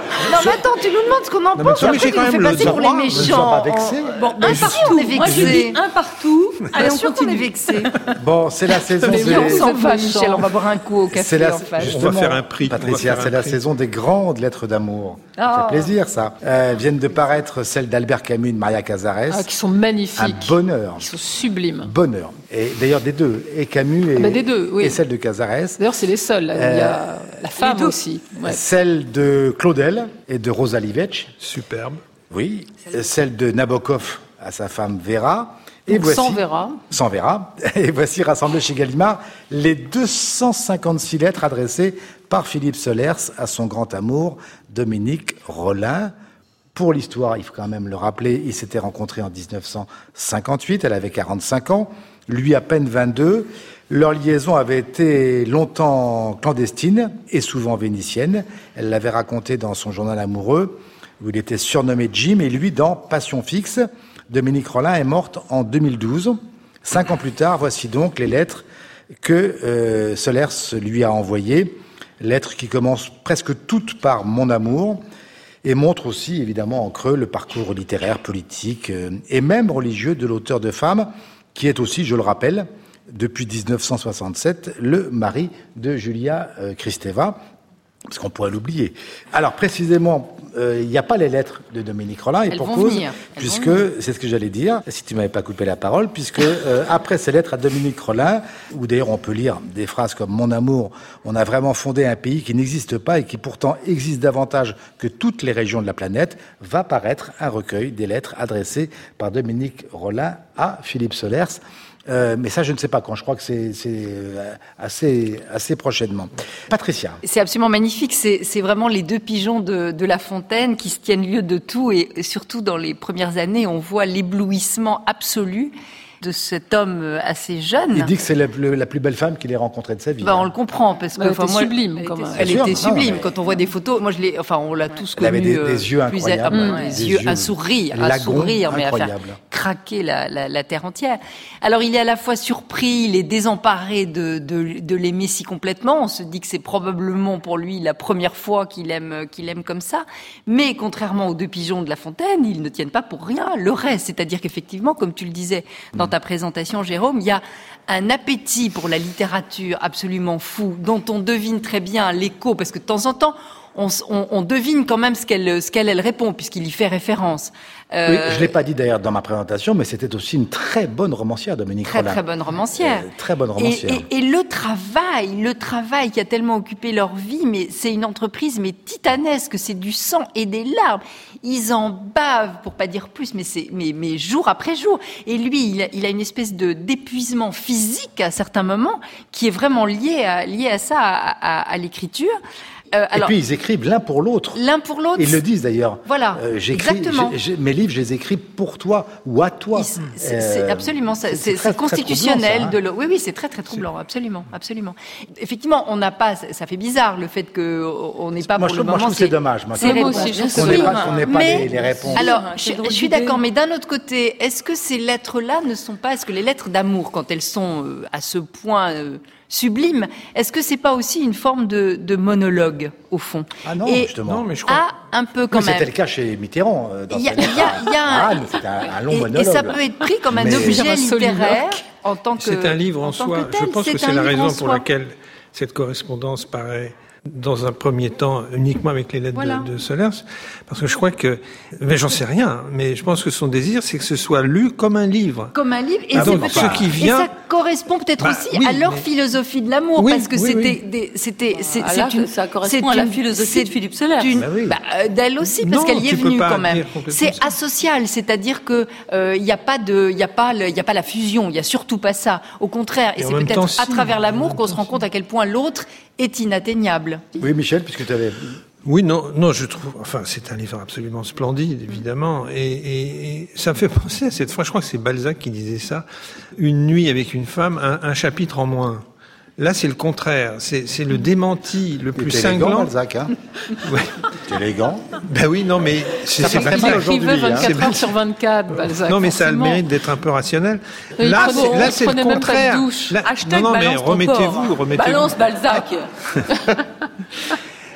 B: Non, mais attends, tu nous demandes ce qu'on en
E: non,
B: pense.
E: Mais,
B: après,
E: j'ai
B: tu
E: quand
B: nous
E: même
B: fais passer
E: le
B: pour
E: droit.
B: les
A: Je ne suis pas
B: méchants.
A: vexé.
B: Bon,
D: Un
B: un
D: partout.
B: on est
D: Moi, je dis
B: vexé.
D: un partout. Allez,
B: Bien
D: on
B: sûr qu'on est
D: continue.
B: vexé.
A: Bon, c'est la saison
B: Mais
A: des...
B: on s'en va, Michel, on va boire un coup au
A: C'est
B: café
A: la...
B: en face.
E: On va faire un prix.
A: Patricia,
E: On va faire
A: c'est
E: un
A: la
E: prix.
A: saison des grandes lettres d'amour. Ça
B: Oh.
A: fait plaisir, ça. Euh, viennent de paraître celles d'Albert Camus et de Maria Cazares.
C: Ah, qui sont magnifiques.
A: Un bonheur.
C: Qui sont sublimes.
A: Bonheur. Et d'ailleurs, des deux. Et Camus et,
C: Ah bah, des deux, oui.
A: et celle de Cazares.
C: D'ailleurs, c'est les seuls. Là. Il y a la femme
D: deux.
C: aussi. Ouais.
A: Celle de Claudel et de Rosa Livec.
E: Superbe.
A: Oui. Celle de Nabokov à sa femme Vera. Et
C: Donc,
A: voici,
C: sans Vera.
A: Sans Vera. Et voici rassemblées chez Gallimard les deux cent cinquante-six lettres adressées par Philippe Solers à son grand amour, Dominique Rollin. Pour l'histoire, il faut quand même le rappeler, ils s'étaient rencontrés en dix-neuf cent cinquante-huit, elle avait quarante-cinq ans, lui à peine vingt-deux. Leur liaison avait été longtemps clandestine et souvent vénitienne. Elle l'avait raconté dans son journal amoureux, où il était surnommé Jim, et lui dans Passion fixe. Dominique Rollin est morte en deux mille douze. Cinq ans plus tard, voici donc les lettres que euh, Solers lui a envoyées. Lettres qui commencent presque toutes par « Mon amour » et montrent aussi, évidemment, en creux, le parcours littéraire, politique euh, et même religieux de l'auteur de Femmes, qui est aussi, je le rappelle, depuis dix-neuf cent soixante-sept, le mari de Julia euh, Kristeva, parce qu'on pourrait l'oublier. Alors, précisément, euh, il n'y a pas les lettres de Dominique Rollin, et
B: Elles
A: pour
B: vont
A: cause,
B: venir. Elles
A: puisque,
B: vont venir.
A: c'est ce que j'allais dire, si tu m'avais pas coupé la parole, puisque euh, après ces lettres à Dominique Rollin, où d'ailleurs on peut lire des phrases comme « Mon amour, on a vraiment fondé un pays qui n'existe pas et qui pourtant existe davantage que toutes les régions de la planète », va paraître un recueil des lettres adressées par Dominique Rollin à Philippe Solers. Euh, mais ça, je ne sais pas quand. Je crois que c'est, c'est euh, assez, assez prochainement. Patricia.
B: C'est absolument magnifique. C'est, c'est vraiment les deux pigeons de, de La Fontaine qui se tiennent lieu de tout. Et, et surtout, dans les premières années, on voit l'éblouissement absolu de cet homme assez jeune.
A: Il dit que c'est la, le, la plus belle femme qu'il ait rencontrée de sa vie.
B: Bah, on le comprend parce que
C: Elle
B: enfin,
C: était
B: moi,
C: sublime,
B: elle
C: quand
B: était,
C: même.
B: elle
A: Bien
B: était
A: sûr, non,
B: sublime.
A: mais-
B: Quand on voit des photos, moi je l'ai, enfin on l'a tous
A: Elle avait
B: connu.
A: des- des yeux
B: euh, plus-
A: incroyables,
B: ah,
A: ouais.
B: des
A: Des
B: yeux,
A: yeux
B: un sourire, un
A: lagons
B: sourire, mais à faire
A: incroyable.
B: craquer la, la, la terre entière. Alors il est à la fois surpris, il est désemparé de, de, de l'aimer si complètement. On se dit que c'est probablement pour lui la première fois qu'il aime, qu'il aime comme ça. Mais contrairement aux deux pigeons de La Fontaine, ils ne tiennent pas pour rien le reste. C'est-à-dire qu'effectivement, comme tu le disais dans ta présentation, Jérôme, il y a un appétit pour la littérature absolument fou, dont on devine très bien l'écho, parce que de temps en temps, on, on, on devine quand même ce qu'elle, ce qu'elle elle répond, puisqu'il y fait référence. Euh,
A: Oui, je ne l'ai pas dit d'ailleurs dans ma présentation, mais c'était aussi une très bonne romancière, Dominique
B: Très
A: Rollin.
B: très bonne romancière.
A: Euh, très bonne romancière.
B: Et, et, et le travail, le travail qui a tellement occupé leur vie, mais c'est une entreprise mais titanesque, c'est du sang et des larmes. Ils en bavent, pour pas dire plus, mais c'est mais, mais jour après jour. Et lui, il a, il a une espèce de d'épuisement physique à certains moments qui est vraiment lié à lié à ça, à, à, à l'écriture. Euh,
A: Et
B: alors,
A: puis ils écrivent l'un pour l'autre.
B: l'un pour l'autre.
A: Ils le disent d'ailleurs.
B: Voilà,
A: Euh, j'écris,
B: exactement.
A: j'ai- j'ai- mes livres, je les écris pour toi ou à toi.
B: Il- C'est
A: Euh,
B: c'est absolument ça.
A: c'est-
B: C'est
A: c'est très-
B: c'est constitutionnel
A: très troublant, ça, hein.
B: de le. Oui, oui, c'est très très troublant, absolument, absolument. Effectivement, on n'a pas. Ça fait bizarre le fait que on n'est pas
A: Moi,
B: pour
A: je
B: le
A: trouve- moi, je
B: moment.
A: trouve que c'est dommage, moi,
B: c'est
A: que-
C: Moi
B: réponse.
C: aussi, je trouve
A: qu'on
C: que
A: n'ait
C: oui.
A: pas, qu'on n'ait pas
B: Mais-
A: les, les réponses.
B: Alors,
D: Quelle
B: je,
D: drôle
B: je suis
D: d'idée.
B: d'accord, mais d'un autre côté, est-ce que ces lettres-là ne sont pas, est-ce que les lettres d'amour, quand elles sont euh, à ce point euh, sublimes, est-ce que c'est pas aussi une forme de, de monologue au fond?
A: Ah non,
B: Et
A: justement.
E: Non, mais je crois.
B: ah, un peu quand
A: Oui,
B: même.
A: c'était le cas chez Mitterrand. euh, dans
B: Il y a,
A: ses
B: il y a- il y a un,
A: Ah, mais c'était un, un long
B: et, et
A: monologue.
B: ça peut être pris comme un
A: Mais-
B: objet
C: Un soliloque.
B: littéraire en tant que.
E: C'est un livre en
B: tant
E: soi.
B: que tel.
E: Je pense que
B: C'est
E: c'est
B: un
E: la
B: livre en
E: raison pour
B: soi.
E: laquelle cette correspondance paraît, dans un premier temps, uniquement avec les lettres
B: Voilà.
E: de, de Solers. Parce que je crois que, mais j'en sais rien, mais je pense que son désir, c'est que ce soit lu comme un livre.
B: Comme un livre, et,
A: Ah
B: c'est
A: donc,
B: peut-être-
A: ce
E: qui
B: et
E: vient-
B: ça correspond peut-être
E: Bah,
B: aussi
E: oui,
B: à leur
E: mais-
B: philosophie de l'amour,
E: Oui,
B: parce que
E: oui,
B: c'était,
E: oui.
B: des, c'était, c'est,
D: Ah,
B: c'est
D: là,
B: une,
D: ça correspond
B: c'est
D: à la
B: une-
D: philosophie
B: c'est
D: de Philippe Solers.
B: une-
A: Bah oui.
B: bah, euh, d'elle aussi, parce
E: Non,
B: qu'elle y est
E: tu peux
B: venue
E: pas
B: quand même.
E: dire complètement
B: C'est
E: ça.
B: asocial, c'est-à-dire que euh, il n'y a pas de, il y a pas, le- il y a pas la fusion, il y a surtout pas ça. Au contraire, et,
E: Et en
B: c'est
E: même
B: peut-être
E: temps,
B: à
E: si.
B: travers l'amour
E: En même
B: qu'on se
E: temps,
B: rend
E: si.
B: compte à quel point l'autre est inatteignable.
A: Oui, Michel, puisque tu avais.
E: Oui, non, non, je trouve, enfin, c'est un livre absolument splendide, évidemment, et, et, et ça me fait penser à cette fois, je crois que c'est Balzac qui disait ça, une nuit avec une femme, un, un chapitre en moins. Là, c'est le contraire, c'est, c'est le démenti le plus
A: Tu es élégant,
E: cinglant.
A: Balzac, hein.
E: Ouais.
A: Tu es élégant.
E: Ben oui, non, mais c'est,
A: Ça
E: c'est
A: fait
E: pas
A: très
E: ça.
A: mal
C: Il
A: aujourd'hui,
C: écrivait
A: hein.
C: vingt-quatre
E: C'est-
C: heures sur vingt-quatre, Balzac.
E: Non, mais ça a le
C: forcément.
E: mérite d'être un peu rationnel.
C: Et il
E: Là,
C: prenait-
E: c'est, là,
C: il
E: c'est le
C: prenait même pas de
E: contraire.
C: douche.
E: Là-
D: Hashtag
E: non, non, mais
D: balance ton
E: remettez-vous,
D: porc.
E: remettez-vous.
D: Balance Balzac.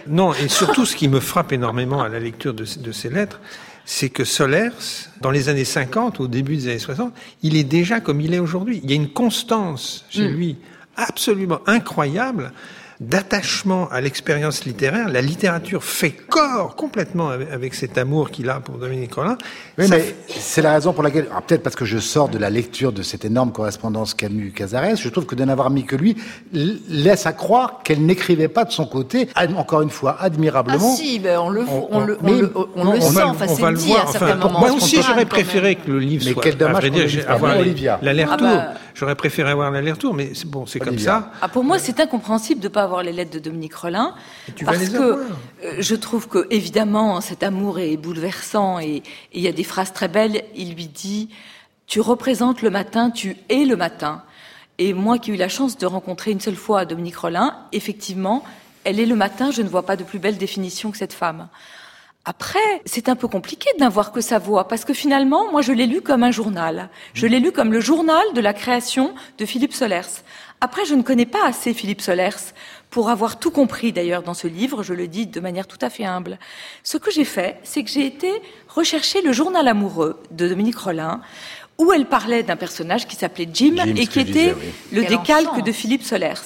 E: Non, et surtout, ce qui me frappe énormément à la lecture de, de ces lettres, c'est que Solers, dans les années cinquante, au début des années soixante, il est déjà comme il est aujourd'hui. Il y a une constance chez mmh. lui absolument incroyable d'attachement à l'expérience littéraire. La littérature fait corps complètement avec, avec cet amour qu'il a pour Dominique Rollin.
A: Oui, Ça mais fait... c'est la raison pour laquelle, alors peut-être parce que je sors de la lecture de cette énorme correspondance Camus-Cazares, je trouve que de n'avoir mis que lui laisse à croire qu'elle n'écrivait pas de son côté, encore une fois, admirablement.
B: Ah si, ben on le, on, on, on le, on le, on on le sent, enfin c'est dit à certains moments.
E: Moi aussi, j'aurais préféré que le livre
A: mais
E: soit...
A: quel dommage
E: dire, j'ai, avoir
A: Olivia.
E: L'aller-retour.
B: Ah bah...
E: J'aurais préféré avoir l'aller-retour, mais c'est bon, c'est Olivia. Comme ça.
D: Ah, pour moi, c'est incompréhensible de ne pas avoir les lettres de Dominique Rollin, parce que euh, je trouve que évidemment cet amour est bouleversant et il y a des phrases très belles. Il lui dit « Tu représentes le matin, tu es le matin ». Et moi qui ai eu la chance de rencontrer une seule fois Dominique Rollin, effectivement, elle est le matin, je ne vois pas de plus belle définition que cette femme. Après, c'est un peu compliqué de n'avoir que sa voix, parce que finalement, moi je l'ai lu comme un journal. Je l'ai lu comme le journal de la création de Philippe Solers. Après, je ne connais pas assez Philippe Solers pour avoir tout compris d'ailleurs dans ce livre, je le dis de manière tout à fait humble. Ce que j'ai fait, c'est que j'ai été rechercher le journal amoureux de Dominique Rollin, où elle parlait d'un personnage qui s'appelait Jim, Jim et qui était disais, oui. le Quel décalque enfant. de Philippe Solers.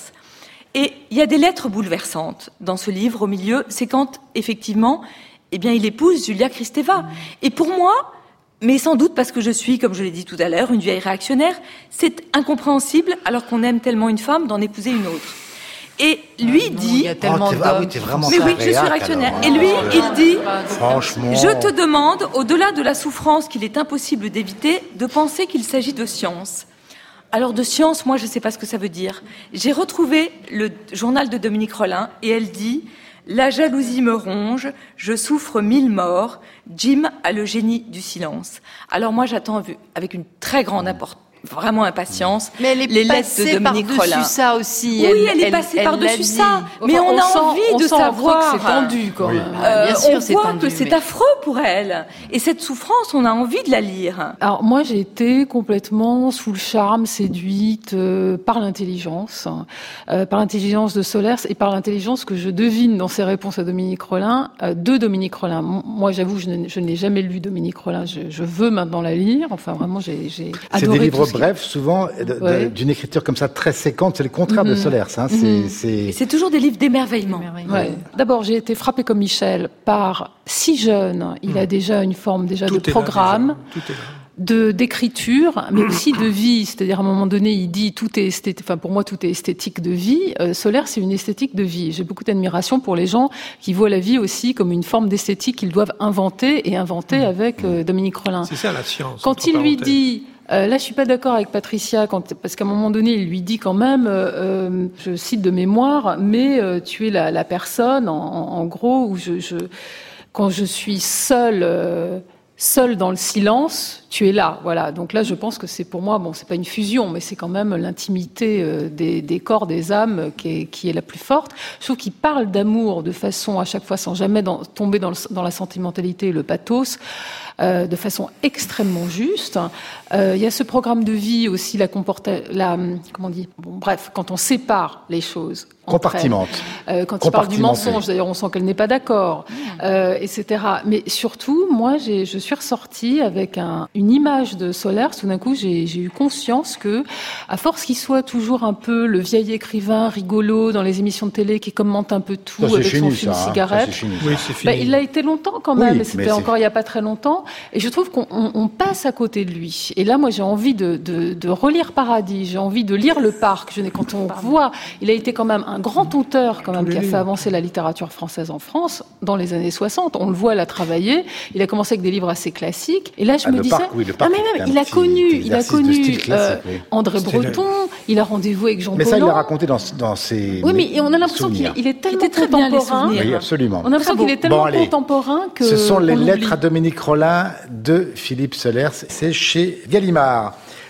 D: Et il y a des lettres bouleversantes dans ce livre au milieu, c'est quand, effectivement, eh bien, il épouse Julia Kristeva. Mmh. Et pour moi, mais sans doute parce que je suis, comme je l'ai dit tout à l'heure, une vieille réactionnaire, c'est incompréhensible, alors qu'on aime tellement une femme, d'en épouser une autre. Et lui ah non, dit...
B: Il y a tellement
A: oh,
B: d'hommes.
A: Ah oui, t'es vraiment
D: mais oui, je suis réactionnaire.
A: Alors.
D: Et lui,
A: oh,
D: il dit...
A: Franchement...
D: Je te demande, au-delà de la souffrance qu'il est impossible d'éviter, de penser qu'il s'agit de science. Alors de science, moi, je ne sais pas ce que ça veut dire. J'ai retrouvé le journal de Dominique Rollin et elle dit... La jalousie me ronge, je souffre mille morts, Jim a le génie du silence. Alors moi, j'attends avec une très grande importance. Vraiment impatience.
B: Mais elle est
D: les lettres de Dominique Rollin.
B: Ça aussi.
D: Oui,
B: elle,
D: elle est passée
B: elle,
D: par-dessus
B: elle
D: ça.
B: Enfin,
D: Mais on,
B: on
D: a
B: sent,
D: envie
B: on
D: de
B: sent
D: savoir.
B: Que c'est tendu, quand
A: oui.
B: même.
D: Euh,
B: Bien sûr,
D: on
B: c'est
D: voit
B: tendu,
D: que c'est
B: mais...
D: affreux pour elle. Et cette souffrance, on a envie de la lire.
C: Alors moi, j'ai été complètement sous le charme, séduite euh, par l'intelligence, euh, par l'intelligence de Solers et par l'intelligence que je devine dans ses réponses à Dominique Rollin, euh, de Dominique Rollin. Moi, j'avoue, je, ne, je n'ai jamais lu Dominique Rollin. Je, je veux maintenant la lire. Enfin, vraiment, j'ai, j'ai adoré.
A: C'est des livres
C: tout
A: brefs, souvent. De,
C: ouais.
A: de, d'une écriture comme ça très séquente, c'est le contraire mmh. de Solers. Hein.
D: Mmh.
A: C'est, c'est...
D: c'est toujours des livres d'émerveillement.
C: Ouais. D'abord, j'ai été frappée comme Michel par si jeune. Il mmh. a déjà une forme déjà
E: Tout
C: de programme.
E: Là, Tout est là.
C: De d'écriture, mais aussi de vie. C'est-à-dire, à un moment donné, il dit tout est esthétique. Enfin, pour moi, tout est esthétique de vie. Euh, Solers, c'est une esthétique de vie. J'ai beaucoup d'admiration pour les gens qui voient la vie aussi comme une forme d'esthétique qu'ils doivent inventer et inventer mmh. avec euh, Dominique Rollin.
E: C'est ça la science.
C: Quand il lui dit Euh, là, je suis pas d'accord avec Patricia, quand, parce qu'à un moment donné, il lui dit quand même, euh, euh, je cite de mémoire, mais euh, tu es la, la personne, en, en gros, où je, je, quand je suis seule, euh, seule dans le silence, tu es là. Voilà. Donc là, je pense que c'est pour moi, bon, c'est pas une fusion, mais c'est quand même l'intimité euh, des, des corps, des âmes qui est, qui est la plus forte. Je trouve qu'il parle d'amour de façon à chaque fois, sans jamais dans, tomber dans, le, dans la sentimentalité et le pathos. Euh, de façon extrêmement juste. Euh, il y a ce programme de vie aussi, la comporta- la comment on dit, bon, bref, quand on sépare les choses.
A: Compartimente.
C: Euh, quand il parle du mensonge, d'ailleurs, on sent qu'elle n'est pas d'accord, euh, et cetera. Mais surtout, moi, j'ai, je suis ressortie avec un, une image de Solers. Tout d'un coup, j'ai, j'ai eu conscience que, à force qu'il soit toujours un peu le vieil écrivain rigolo dans les émissions de télé qui commente un peu tout
A: ça,
C: avec
A: fini,
C: son film
A: ça,
C: cigarette,
A: hein. ça,
E: oui, c'est fini.
C: bah, il l'a été longtemps quand même,
A: oui,
C: et c'était encore
A: c'est...
C: il n'y a pas très longtemps. Et je trouve qu'on on, on passe à côté de lui. Et là, moi, j'ai envie de, de, de relire Paradis. J'ai envie de lire Le Parc. Je n'ai, quand on voit, il a été quand même un grand auteur, quand même, qui a fait avancer la littérature française en France dans les années soixante. On le voit, il a travaillé. Il a commencé avec des livres assez classiques. Et là, je
A: ah,
C: me
A: le
C: disais,
A: parc, oui, le parc,
C: non, mais même, il a
A: petit,
C: connu, il a connu euh, oui. André
E: C'était
C: Breton. Le... Il a rendez-vous avec Jean
A: Mais
C: Paulhan.
A: ça, il l'a raconté dans, dans ses.
C: Oui, mais on a l'impression
A: souvenirs.
C: qu'il est tellement
D: très
C: contemporain.
D: bien,
A: oui, absolument.
C: On a l'impression qu'il est tellement
A: bon,
C: contemporain que.
A: Ce sont les
C: lettres
A: à Dominique Rollin de Philippe Solers. C'est chez Gallimard.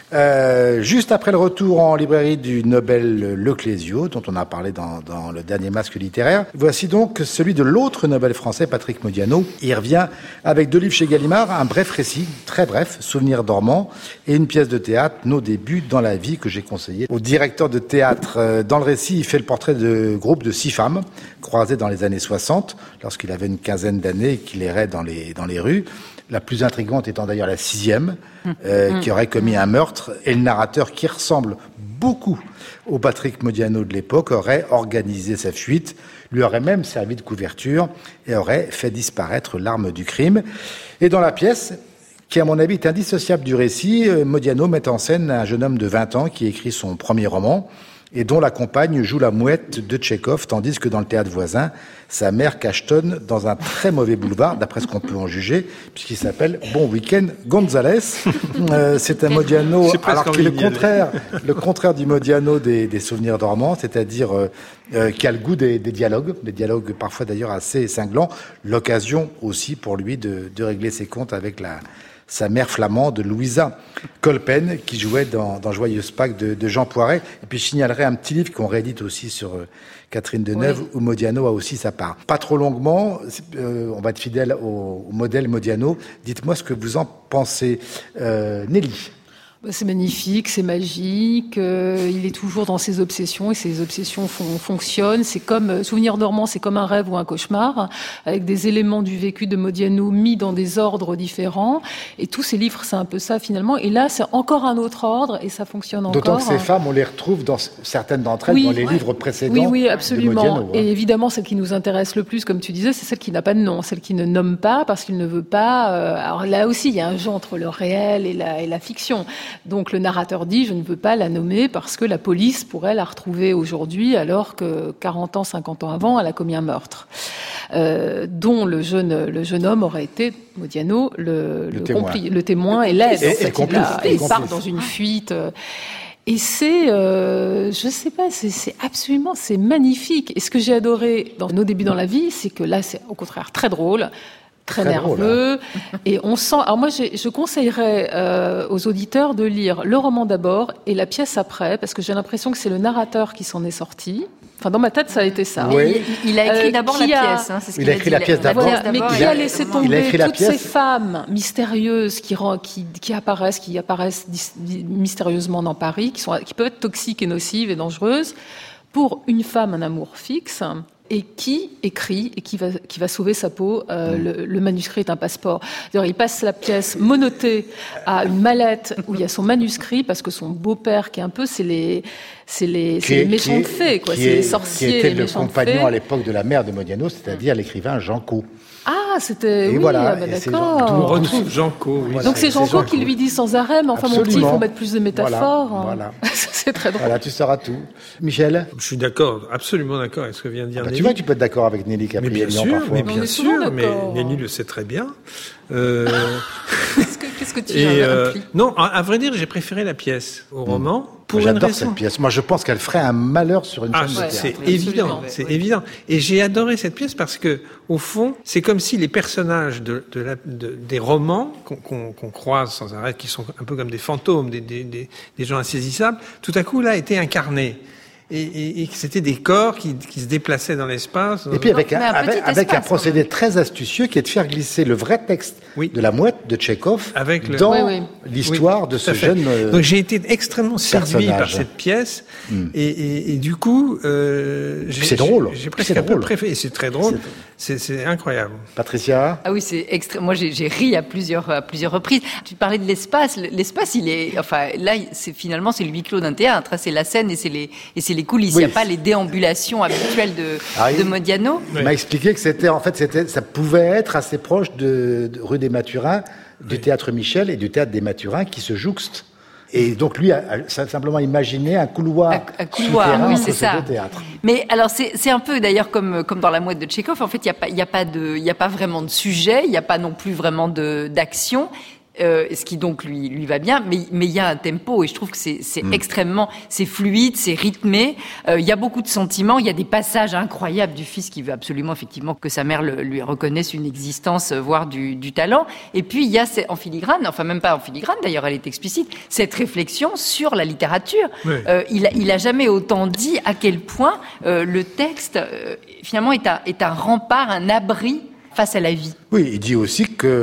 A: Euh, juste après le retour en librairie du Nobel Le Clésio, dont on a parlé dans, dans le dernier Masque littéraire, voici donc celui de l'autre Nobel français, Patrick Modiano. Il revient avec deux livres chez Gallimard, un bref récit, très bref, Souvenirs dormants, et une pièce de théâtre, Nos débuts dans la vie, que j'ai conseillé au directeur de théâtre. Dans le récit, il fait le portrait de groupe de six femmes, croisées dans les années soixante, lorsqu'il avait une quinzaine d'années et qu'il errait dans les, dans les rues. La plus intrigante étant d'ailleurs la sixième, euh, mmh. qui aurait commis un meurtre, et le narrateur, qui ressemble beaucoup au Patrick Modiano de l'époque, aurait organisé sa fuite, lui aurait même servi de couverture et aurait fait disparaître l'arme du crime. Et dans la pièce, qui à mon avis est indissociable du récit, Modiano met en scène un jeune homme de vingt ans qui écrit son premier roman, et dont la compagne joue la mouette de Tchekhov, tandis que dans le théâtre voisin, sa mère cachetonne dans un très mauvais boulevard, d'après ce qu'on peut en juger, puisqu'il s'appelle Bon Week-end Gonzalez. Euh, c'est un Modiano, alors qui est le contraire, le contraire du Modiano des, des Souvenirs dormants, c'est-à-dire euh, euh, qui a le goût des, des dialogues, des dialogues parfois d'ailleurs assez cinglants. L'occasion aussi pour lui de, de régler ses comptes avec la sa mère flamande, Louisa Colpen, qui jouait dans, dans Joyeuse Pâques de, de Jean Poiret. Et puis je signalerai un petit livre qu'on réédite aussi sur euh, Catherine Deneuve, oui. où Modiano a aussi sa part. Pas trop longuement, euh, on va être fidèle au, au modèle Modiano. Dites-moi ce que vous en pensez. Euh, Nelly.
C: C'est magnifique, c'est magique, euh, il est toujours dans ses obsessions et ses obsessions font, fonctionnent. C'est comme, euh, Souvenir dormant, c'est comme un rêve ou un cauchemar, avec des éléments du vécu de Modiano mis dans des ordres différents. Et tous ces livres, c'est un peu ça finalement. Et là, c'est encore un autre ordre et ça fonctionne encore.
A: D'autant que ces femmes, on les retrouve dans certaines d'entre elles, oui, dans les ouais. livres précédents.
C: Oui, oui, absolument.
A: De Modiano, hein.
C: Et évidemment, celle qui nous intéresse le plus, comme tu disais, c'est celle qui n'a pas de nom, celle qui ne nomme pas parce qu'il ne veut pas. Euh, alors là aussi, il y a un jeu entre le réel et la, et la fiction. Donc le narrateur dit « je ne veux pas la nommer parce que la police pourrait la retrouver aujourd'hui alors que quarante ans, cinquante ans avant, elle a commis un meurtre. Euh, » dont le jeune, le jeune homme aurait été, Modiano, le, le, le, témoin. Compli, le témoin et l'aide.
A: Et, et, complice,
C: et il part dans une fuite. Et c'est, euh, je sais pas, c'est, c'est absolument, c'est magnifique. Et ce que j'ai adoré dans Nos débuts dans la vie, c'est que là, c'est au contraire très drôle. Très, très nerveux, drôle, hein. Et on sent. Alors moi, j'ai, je conseillerais euh, aux auditeurs de lire le roman d'abord et la pièce après, parce que j'ai l'impression que c'est le narrateur qui s'en est sorti. Enfin, dans ma tête, ça a été ça.
B: Oui. Il, il a écrit euh, d'abord la a... pièce. Hein, c'est ce
A: il a écrit la pièce d'abord.
C: Voilà, mais qui a, a laissé tomber toutes ces femmes mystérieuses qui, qui, qui apparaissent, qui apparaissent mystérieusement dans Paris, qui sont, qui peuvent être toxiques et nocives et dangereuses, pour une femme, un amour fixe. Et qui écrit et qui va, qui va sauver sa peau. Euh, mmh. le, le manuscrit est un passeport. D'ailleurs, il passe la pièce monotée à une mallette où il y a son manuscrit parce que son beau-père, qui est un peu, c'est les, c'est les, c'est les méchants de fées, quoi. C'est les sorciers,
A: qui était
C: les
A: le compagnon à l'époque de la mère de Modiano, c'est-à-dire l'écrivain Jean Caux.
C: Ah, c'était...
A: Et
C: oui,
A: voilà,
C: ah ben
A: et
C: d'accord.
E: On retrouve Jean Caux. Oui.
C: Donc c'est Jean Caux qui lui dit sans arrêt, mais enfin Absolument. Mon petit, il faut mettre plus de métaphores.
A: Voilà, voilà.
C: C'est très drôle.
A: Voilà, tu sauras tout. Michel ?
E: Je suis d'accord, absolument d'accord avec ce que vient de dire
A: ah bah,
E: Nelly.
A: Tu vois que tu peux être d'accord avec Nelly Capriano parfois.
E: Mais bien sûr, mais Nelly le sait très bien. Euh...
B: qu'est-ce, que, qu'est-ce que tu
E: et, euh, Non, à, à vrai dire, j'ai préféré la pièce au roman. Mmh.
A: Pour J'adore cette pièce. Moi, je pense qu'elle ferait un malheur sur une
E: ah,
A: scène de théâtre.
E: C'est oui, évident, c'est oui. évident. Et j'ai adoré cette pièce parce que, au fond, c'est comme si les personnages de, de la, de, des romans qu'on, qu'on, qu'on croise sans arrêt, qui sont un peu comme des fantômes, des, des, des, des gens insaisissables, tout à coup là étaient incarnés. Et, et, et que c'était des corps qui, qui se déplaçaient dans l'espace.
A: Et puis avec, un, un, avec, avec un procédé très astucieux qui est de faire glisser le vrai texte oui. de la mouette de Tchekhov avec le... dans oui, oui. l'histoire oui, de ce jeune euh,
E: Donc j'ai été extrêmement séduit par cette pièce mm. et, et, et du coup euh, j'ai,
A: c'est drôle.
E: J'ai, j'ai presque c'est un drôle. peu préféré. Et c'est très drôle. C'est, c'est, c'est incroyable.
A: Patricia.
B: Ah oui, c'est extrême. Moi j'ai, j'ai ri à plusieurs à plusieurs reprises. Tu parlais de l'espace. L'espace, il est enfin là, c'est finalement c'est le huis clos d'un théâtre. C'est la scène et c'est les et c'est les coulisses. Oui. Il n'y a pas les déambulations habituelles de, ah, de Modiano.
A: Il oui. m'a expliqué que c'était, en fait, c'était, ça pouvait être assez proche de, de rue des Mathurins, du oui. théâtre Michel et du théâtre des Mathurins qui se jouxtent. Et donc lui a, a simplement imaginé un couloir, un, un couloir, oui, c'est ça. Théâtre.
B: Mais alors c'est, c'est un peu d'ailleurs comme comme dans La Mouette de Tchekhov. En fait, il y a pas il y a pas de il y a pas vraiment de sujet, il y a pas non plus vraiment de d'action. Euh, ce qui donc lui lui va bien, mais mais il y a un tempo et je trouve que c'est c'est mmh. extrêmement c'est fluide, c'est rythmé. Euh, il y a beaucoup de sentiments, il y a des passages incroyables du fils qui veut absolument effectivement que sa mère le, lui reconnaisse une existence, voire du du talent. Et puis il y a c'est en filigrane, enfin même pas en filigrane d'ailleurs, elle est explicite, cette réflexion sur la littérature. Oui. Euh, il a il a jamais autant dit à quel point euh, le texte euh, finalement est un est un rempart, un abri face à la vie.
A: Oui, il dit aussi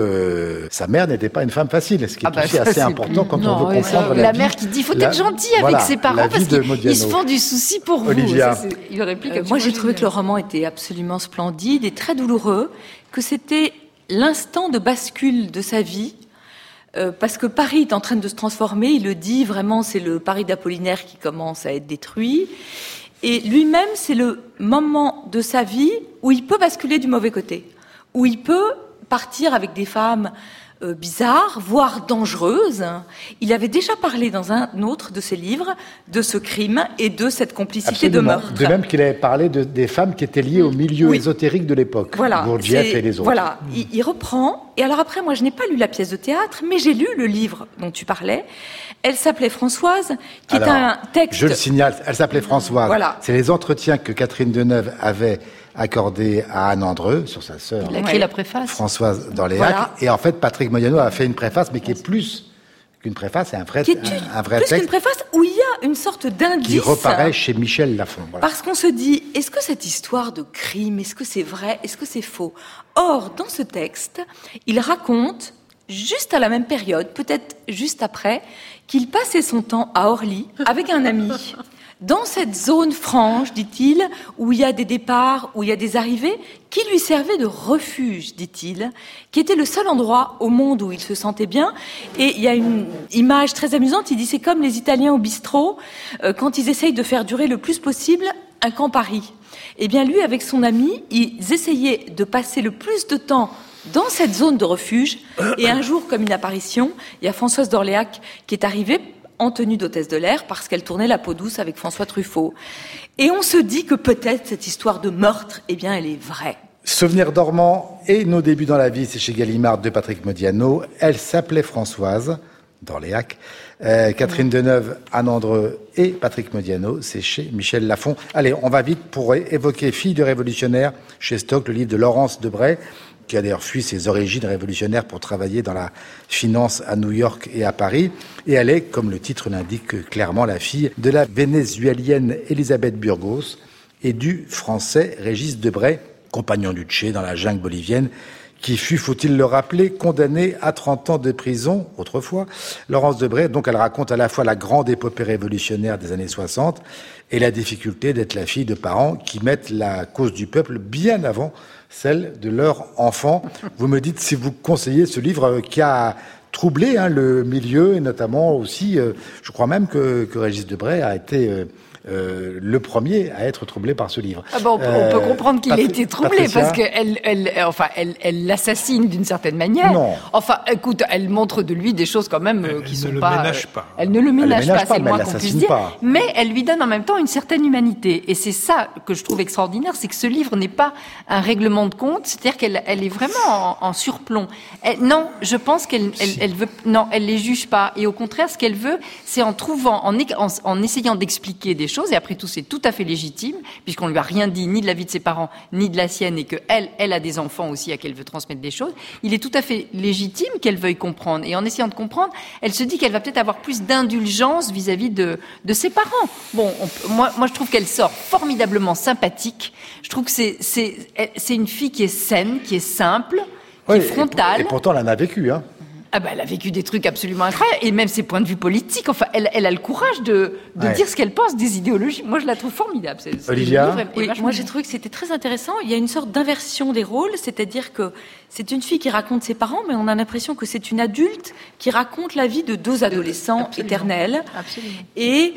A: que sa mère n'était pas une femme facile, ce qui est ah bah aussi assez important quand non, on veut comprendre la,
B: la
A: vie.
B: La mère qui dit, il faut la, être gentil avec voilà, ses parents parce qu'ils se font du souci pour vous.
A: Olivia.
B: Ça, il réplique
D: euh, moi, j'ai trouvé que le roman était absolument splendide et très douloureux, que c'était l'instant de bascule de sa vie, euh, parce que Paris est en train de se transformer, il le dit vraiment, c'est le Paris d'Apollinaire qui commence à être détruit. Et lui-même, c'est le moment de sa vie où il peut basculer du mauvais côté, où il peut partir avec des femmes euh, bizarres, voire dangereuses. Il avait déjà parlé dans un autre de ses livres de ce crime et de cette complicité
A: Absolument.
D: de meurtre.
A: De même qu'il avait parlé de, des femmes qui étaient liées au milieu oui. ésotérique de l'époque,
D: voilà,
A: Gurdjieff et les autres.
D: Voilà, mmh. il, il reprend. Et alors après, moi, je n'ai pas lu la pièce de théâtre, mais j'ai lu le livre dont tu parlais. Elle s'appelait Françoise, qui
A: alors,
D: est un texte...
A: Je le signale, elle s'appelait Françoise.
D: Voilà.
A: C'est les entretiens que Catherine Deneuve avait accordé à Anne Andreu sur sa sœur.
B: Il a écrit ouais. la préface.
A: Françoise d'Orléac.
D: Voilà.
A: Et en fait, Patrick Modiano a fait une préface, mais qui est plus qu'une préface, c'est un vrai,
D: qui est
A: un, un vrai
D: plus
A: texte.
D: Plus qu'une préface où il y a une sorte d'indice.
A: Qui reparaît chez Michel Lafon. Voilà.
D: Parce qu'on se dit, est-ce que cette histoire de crime, est-ce que c'est vrai, est-ce que c'est faux? Or, dans ce texte, il raconte, juste à la même période, peut-être juste après, qu'il passait son temps à Orly avec un ami. Dans cette zone franche, dit-il, où il y a des départs, où il y a des arrivées, qui lui servait de refuge, dit-il, qui était le seul endroit au monde où il se sentait bien. Et il y a une image très amusante, il dit c'est comme les Italiens au bistrot, euh, quand ils essayent de faire durer le plus possible un camp Paris. Eh bien lui, avec son ami, ils essayaient de passer le plus de temps dans cette zone de refuge. Et un jour, comme une apparition, il y a Françoise d'Orléac qui est arrivée en tenue d'hôtesse de l'air parce qu'elle tournait La peau douce avec François Truffaut. Et on se dit que peut-être cette histoire de meurtre, eh bien, elle est vraie.
A: Souvenirs dormants et Nos débuts dans la vie, c'est chez Gallimard de Patrick Modiano. Elle s'appelait Françoise d'Orléac. Euh, Catherine Deneuve, Anne Andreu et Patrick Modiano, c'est chez Michel Lafon. Allez, on va vite pour évoquer Fille de révolutionnaire chez Stock, le livre de Laurence Debray, qui a d'ailleurs fui ses origines révolutionnaires pour travailler dans la finance à New York et à Paris. Et elle est, comme le titre l'indique clairement, la fille de la vénézuélienne Elisabeth Burgos et du français Régis Debray, compagnon du Tché dans la jungle bolivienne, qui fut, faut-il le rappeler, condamné à trente ans de prison, autrefois. Laurence Debray, donc elle raconte à la fois la grande épopée révolutionnaire des années soixante et la difficulté d'être la fille de parents qui mettent la cause du peuple bien avant celle de leur enfant. Vous me dites si vous conseillez ce livre qui a troublé hein, le milieu, et notamment aussi, euh, je crois même que, que Régis Debray a été euh, euh, le premier à être troublé par ce livre.
B: Ah bon, on, peut, euh, on peut comprendre qu'il a été troublé, Patricia, parce qu'elle elle, enfin, elle, elle l'assassine d'une certaine manière.
A: Non.
B: Enfin, écoute, elle montre de lui des choses quand même euh, qui
E: elle
B: sont
E: ne
B: pas...
E: le ménage pas.
B: Elle ne le ménage,
A: ménage
B: pas,
A: pas,
B: c'est le moins qu'on puisse dire.
A: Pas.
B: Mais elle lui donne en même temps une certaine humanité. Et c'est ça que je trouve extraordinaire, c'est que ce livre n'est pas un règlement de compte, c'est-à-dire qu'elle elle est vraiment en, en surplomb. Elle, non, je pense qu'elle elle, elle veut... Non, elle les juge pas. Et au contraire, ce qu'elle veut, c'est en trouvant, en, en, en essayant d'expliquer des choses, et après tout, c'est tout à fait légitime, puisqu'on lui a rien dit, ni de la vie de ses parents, ni de la sienne, et qu'elle, elle a des enfants aussi à qui elle veut transmettre des choses. Il est tout à fait légitime qu'elle veuille comprendre. Et en essayant de comprendre, elle se dit qu'elle va peut-être avoir plus d'indulgence vis-à-vis de, de ses parents. Bon, on, moi, moi, je trouve qu'elle sort formidablement sympathique. Je trouve que c'est, c'est, c'est une fille qui est saine, qui est simple, qui
A: oui,
B: est frontale.
A: Et, et pourtant, elle en a vécu, hein.
B: Ah ben, elle a vécu des trucs absolument incroyables, et même ses points de vue politiques. Enfin, elle, elle a le courage de, de ouais. dire ce qu'elle pense des idéologies. Moi, je la trouve formidable. C'est, c'est
A: Olivia,
D: oui, moi, j'ai trouvé que c'était très intéressant. Il y a une sorte d'inversion des rôles, c'est-à-dire que c'est une fille qui raconte ses parents, mais on a l'impression que c'est une adulte qui raconte la vie de deux adolescents
B: Absolument.
D: éternels.
B: Absolument.
D: Et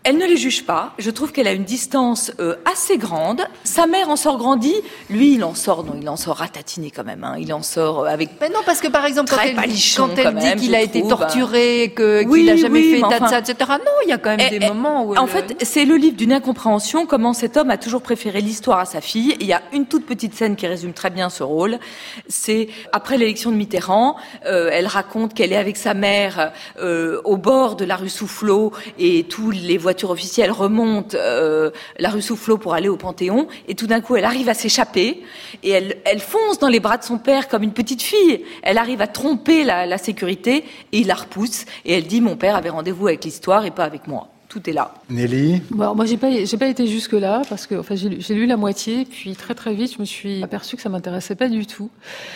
D: Elle ne les juge pas. Je trouve qu'elle a une distance euh, assez grande. Sa mère en sort grandie. Lui, il en sort, non, il en sort ratatiné quand même. Hein. Il en sort euh, avec.
B: Mais non, parce que par exemple, quand
D: très
B: elle,
D: palichon,
B: quand elle dit
D: même,
B: qu'il a
D: je
B: été
D: trouve,
B: torturé, que,
D: oui,
B: qu'il a jamais
D: oui,
B: fait
D: mais
B: état
D: enfin,
B: de ça, et cetera. Non, il y a quand même
D: et,
B: des
D: et,
B: moments où.
D: En
B: elle...
D: fait, c'est le livre d'une incompréhension. Comment cet homme a toujours préféré l'histoire à sa fille. Et il y a une toute petite scène qui résume très bien ce rôle. C'est après l'élection de Mitterrand. Euh, elle raconte qu'elle est avec sa mère euh, au bord de la rue Soufflot et toutes les voitures officielles remontent euh, la rue Soufflot pour aller au Panthéon. Et tout d'un coup, elle arrive à s'échapper et elle, elle fonce dans les bras de son père comme une petite fille. Elle arrive à tromper la, la sécurité et il la repousse. Et elle dit, mon père avait rendez-vous avec l'histoire et pas avec moi. Tout est là.
A: Nelly?
C: Bon, moi, j'ai pas, j'ai pas été jusque là parce que, enfin, j'ai lu, j'ai lu la moitié, puis très très vite, je me suis aperçue que ça m'intéressait pas du tout.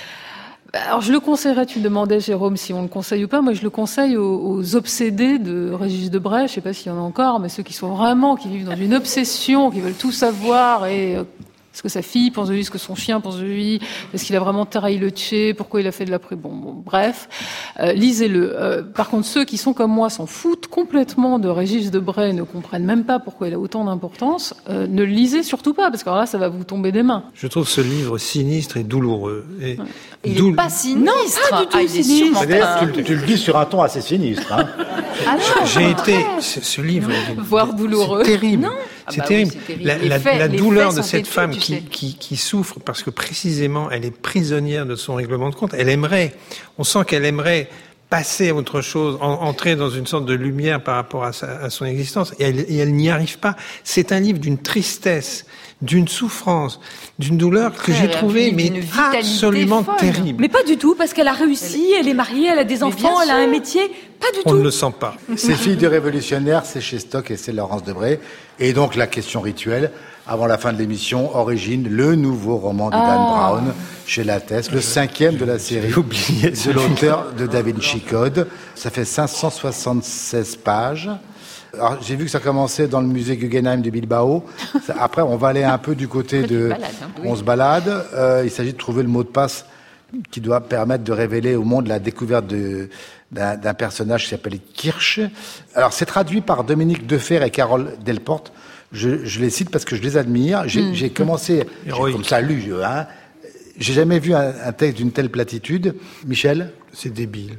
C: Alors, je le conseillerais, tu me demandais, Jérôme, si on le conseille ou pas. Moi, je le conseille aux, aux obsédés de Régis Debray. Je sais pas s'il y en a encore, mais ceux qui sont vraiment, qui vivent dans une obsession, qui veulent tout savoir et euh, ce que sa fille pense de lui, ce que son chien pense de lui, est-ce qu'il a vraiment trahi le Tché, pourquoi il a fait de la pré... Bon, bon bref, euh, lisez-le. Euh, par contre, ceux qui sont comme moi s'en foutent complètement de Régis Debray, ne comprennent même pas pourquoi il a autant d'importance, euh, ne le lisez surtout pas, parce que alors là, ça va vous tomber des mains.
E: Je trouve ce livre sinistre et douloureux. Et
C: ouais.
B: Il
E: doul...
B: n'est pas sinistre.
D: Non, pas du tout
B: ah, il
D: sinistre.
B: est
A: Tu, tu le dis sur un ton assez sinistre. Hein.
B: Ah non,
E: J'ai été... Ce, ce livre...
C: Voire douloureux.
E: C'est terrible.
B: Non.
E: C'est,
B: Ah bah
E: terrible.
B: oui, c'est terrible.
E: La,
B: Les
E: la,
B: faits,
E: la
B: les
E: douleur
B: faits
E: de
B: sont
E: cette
B: têtus,
E: femme
B: tu
E: qui,
B: sais.
E: qui, qui souffre parce que précisément elle est prisonnière de son règlement de compte. Elle aimerait, on sent qu'elle aimerait passer à autre chose, en, entrer dans une sorte de lumière par rapport à, sa, à son existence, et elle, et elle n'y arrive pas. C'est un livre d'une tristesse, d'une souffrance, d'une douleur que j'ai trouvée mais absolument
B: folle.
E: terrible.
D: Mais pas du tout, parce qu'elle a réussi, elle est mariée, elle a des enfants, elle a un métier. Pas du
E: On
D: tout.
E: ne le sent pas.
A: Ces filles de révolutionnaires, c'est chez Stock et c'est Laurence Debray. Et donc la question rituelle, avant la fin de l'émission, Origine, le nouveau roman de Dan
C: Ah.
A: Brown chez Lattès, le cinquième de la série
E: J'ai oublié
A: de l'auteur de Da Vinci Code. Ça fait cinq cent soixante-seize pages. Alors, j'ai vu que ça commençait dans le musée Guggenheim de Bilbao. Ça, après, on va aller un peu du côté de...
B: balade, hein.
A: On se balade. Euh, il s'agit de trouver le mot de passe qui doit permettre de révéler au monde la découverte de, d'un, d'un personnage qui s'appelle Kirsch. Alors, c'est traduit par Dominique Defer et Carole Delporte. Je, je les cite parce que je les admire. J'ai, mmh. j'ai commencé, j'ai comme ça lu, hein. J'ai jamais vu un, un texte d'une telle platitude. Michel?
E: C'est débile.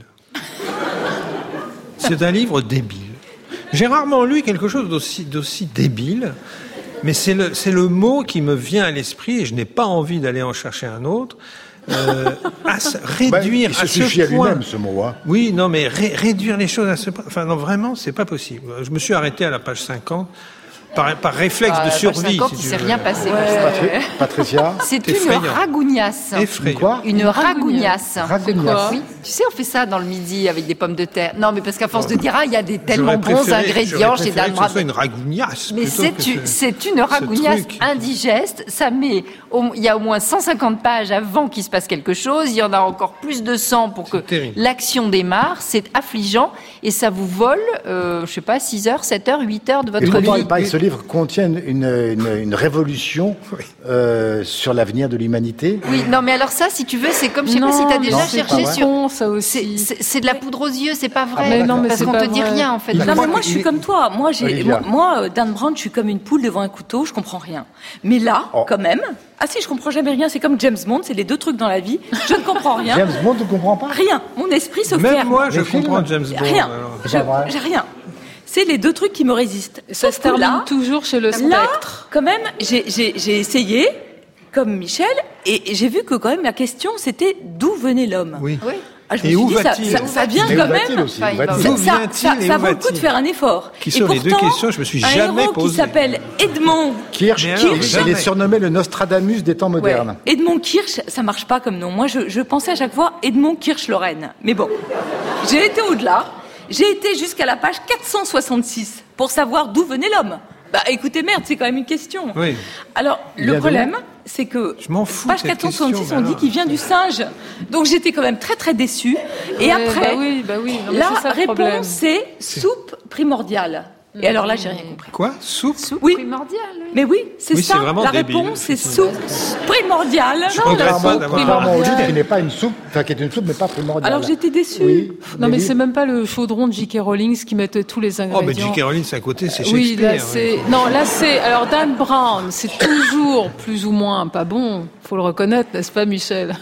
E: C'est un livre débile. J'ai rarement lu quelque chose d'aussi, d'aussi débile, mais c'est le, c'est le mot qui me vient à l'esprit et je n'ai pas envie d'aller en chercher un autre. Euh, à se, réduire
A: bah, il se
E: à ce
A: suffit
E: point.
A: à lui-même, ce mot. Hein.
E: Oui, non, mais ré, réduire les choses à ce point. Enfin, non, vraiment, c'est pas possible. Je me suis arrêté à la page cinquante. Par, par réflexe
B: Ah,
E: de survie.
B: cinquante,
E: Si
B: il
E: tu
B: s'est
E: veux.
B: rien passé.
A: Patri- Patricia?
B: C'est
E: Effrayant.
B: une ragougnasse.
E: Effrayant.
A: Quoi?
B: Une ragougnasse.
A: Ragougnasse.
B: Oui. Tu sais, on fait ça dans le midi avec des pommes de terre. Non, mais parce qu'à force de dire, ah, il y a des tellement
E: J'aurais
B: bons
E: préféré-
B: ingrédients
E: j'aurais
B: chez
E: préféré
B: Dan
E: que
B: Brown.
E: ce soit une ragougnasse.
B: Mais
E: plutôt
B: c'est,
E: que
B: une-
E: ce-
B: c'est une
E: ce
B: ragougnasse
E: truc.
B: indigeste. Ça met, au- il y a au moins cent cinquante pages avant qu'il se passe quelque chose. Il y en a encore plus de cent pour que
E: C'est terrible.
B: l'action démarre. C'est affligeant et ça vous vole, euh, je sais pas, six heures, sept heures, huit heures de
A: Et
B: votre
A: pourtant,
B: vie.
A: il paraît que ce livre contient une, une, une révolution euh, sur l'avenir de l'humanité.
B: Oui, non, mais alors ça, si tu veux, c'est comme, je sais
C: non,
B: pas si t'as
C: mais
B: déjà
A: c'est
B: cherché
A: pas vrai.
B: sur.
C: Con, ça
B: C'est,
C: aussi.
B: c'est, c'est de la poudre aux yeux, c'est pas vrai.
A: Ah, mais non,
C: mais
B: parce
C: c'est
B: qu'on
C: pas
B: te dit
C: vrai.
B: rien en fait.
A: Il
D: Non, mais
A: croit
D: moi,
A: qu'il
D: je suis
A: est-
D: comme toi. Moi, j'ai,
A: Olivia.
D: moi, moi, euh, Dan Brown, je suis comme une poule devant un couteau, je comprends rien. Mais là,
A: Oh.
D: quand même, ah si, je comprends jamais rien, c'est comme James Bond, c'est les deux trucs dans la vie, je ne comprends rien.
A: James Bond, tu ne comprends pas?
D: Rien. Mon esprit se
E: Même
D: ferme.
E: moi, je
A: Les films.
E: comprends James Bond.
D: Rien.
E: alors.
D: Je-
A: C'est pas vrai.
D: j'ai rien. C'est les deux trucs qui me résistent.
C: Ça
D: Sauf
C: se
D: que
C: termine
D: là,
C: toujours chez le
D: là,
C: spectre.
D: quand même, j'ai, j'ai, j'ai essayé, comme Michel, et j'ai vu que quand même la question, c'était d'où venait l'homme.
E: Oui.
B: Oui.
D: Ah, je me
E: Et
D: suis
E: où
D: dit, ça,
E: va-t-il
D: ça, ça vient
A: Mais où
D: quand
A: va-t-il
D: même.
A: aussi?
B: Enfin,
A: Où va-t-il
B: il
D: Ça,
B: va-
E: D'où
D: ça,
E: vient-il
D: ça,
E: et
D: ça
E: où
D: vaut le coup
E: va-t il
D: de faire un effort.
E: Qui
D: Et
E: sont les deux
D: pourtant,
E: questions que je me suis
D: un
E: jamais
D: héros
E: posées.
D: qui s'appelle Edmond
A: Kirsch,
E: Mais
D: alors,
A: Kirsch,
E: jamais.
A: il est surnommé le Nostradamus des temps
D: Ouais.
A: modernes.
D: Edmond Kirsch, ça marche pas comme nom. Moi, je, je pensais à chaque fois Edmond Kirsch-Lorraine. Mais bon, j'ai été au-delà. J'ai été jusqu'à la page quatre cent soixante-six pour savoir d'où venait l'homme. Bah, écoutez, merde, c'est quand même une question.
E: Oui.
D: Alors,
A: Il
D: le
A: vient de
D: problème,
A: là
D: c'est que
E: Je m'en fous,
D: page
E: cette
D: quatre cent soixante-six,
E: question,
D: on
E: mais
D: dit
E: alors.
D: qu'il vient du singe. Donc, j'étais quand même très très déçue. Et
C: Ouais,
D: après,
C: bah oui, bah oui. Non, mais
D: la
C: c'est ça le problème.
D: réponse, c'est soupe primordiale. Et alors là, j'ai rien compris.
E: Quoi? Soupe?
B: Soupe
D: Oui.
B: primordiale. Oui.
D: Mais oui, c'est
E: Oui,
D: ça.
E: c'est vraiment
D: La
E: débile,
D: réponse, c'est
E: effectivement.
D: soupe primordiale.
E: Je
C: Non,
E: regrette
C: la
E: pas
C: soupe
E: d'avoir...
A: Contrairement au livre
C: primordiale.
A: qui n'est pas une soupe, enfin qui est une soupe mais pas primordiale.
D: Alors j'étais déçue.
A: Oui.
C: Non, mais
A: oui.
C: c'est même pas le chaudron de J K. Rowling qui mettait tous les
E: Oh,
C: ingrédients.
E: mais J K. Rowling, c'est à côté, c'est
C: Oui,
E: Shakespeare.
C: là c'est non, là c'est alors Dan Brown, c'est toujours plus ou moins pas bon, faut le reconnaître, n'est-ce pas, Michel?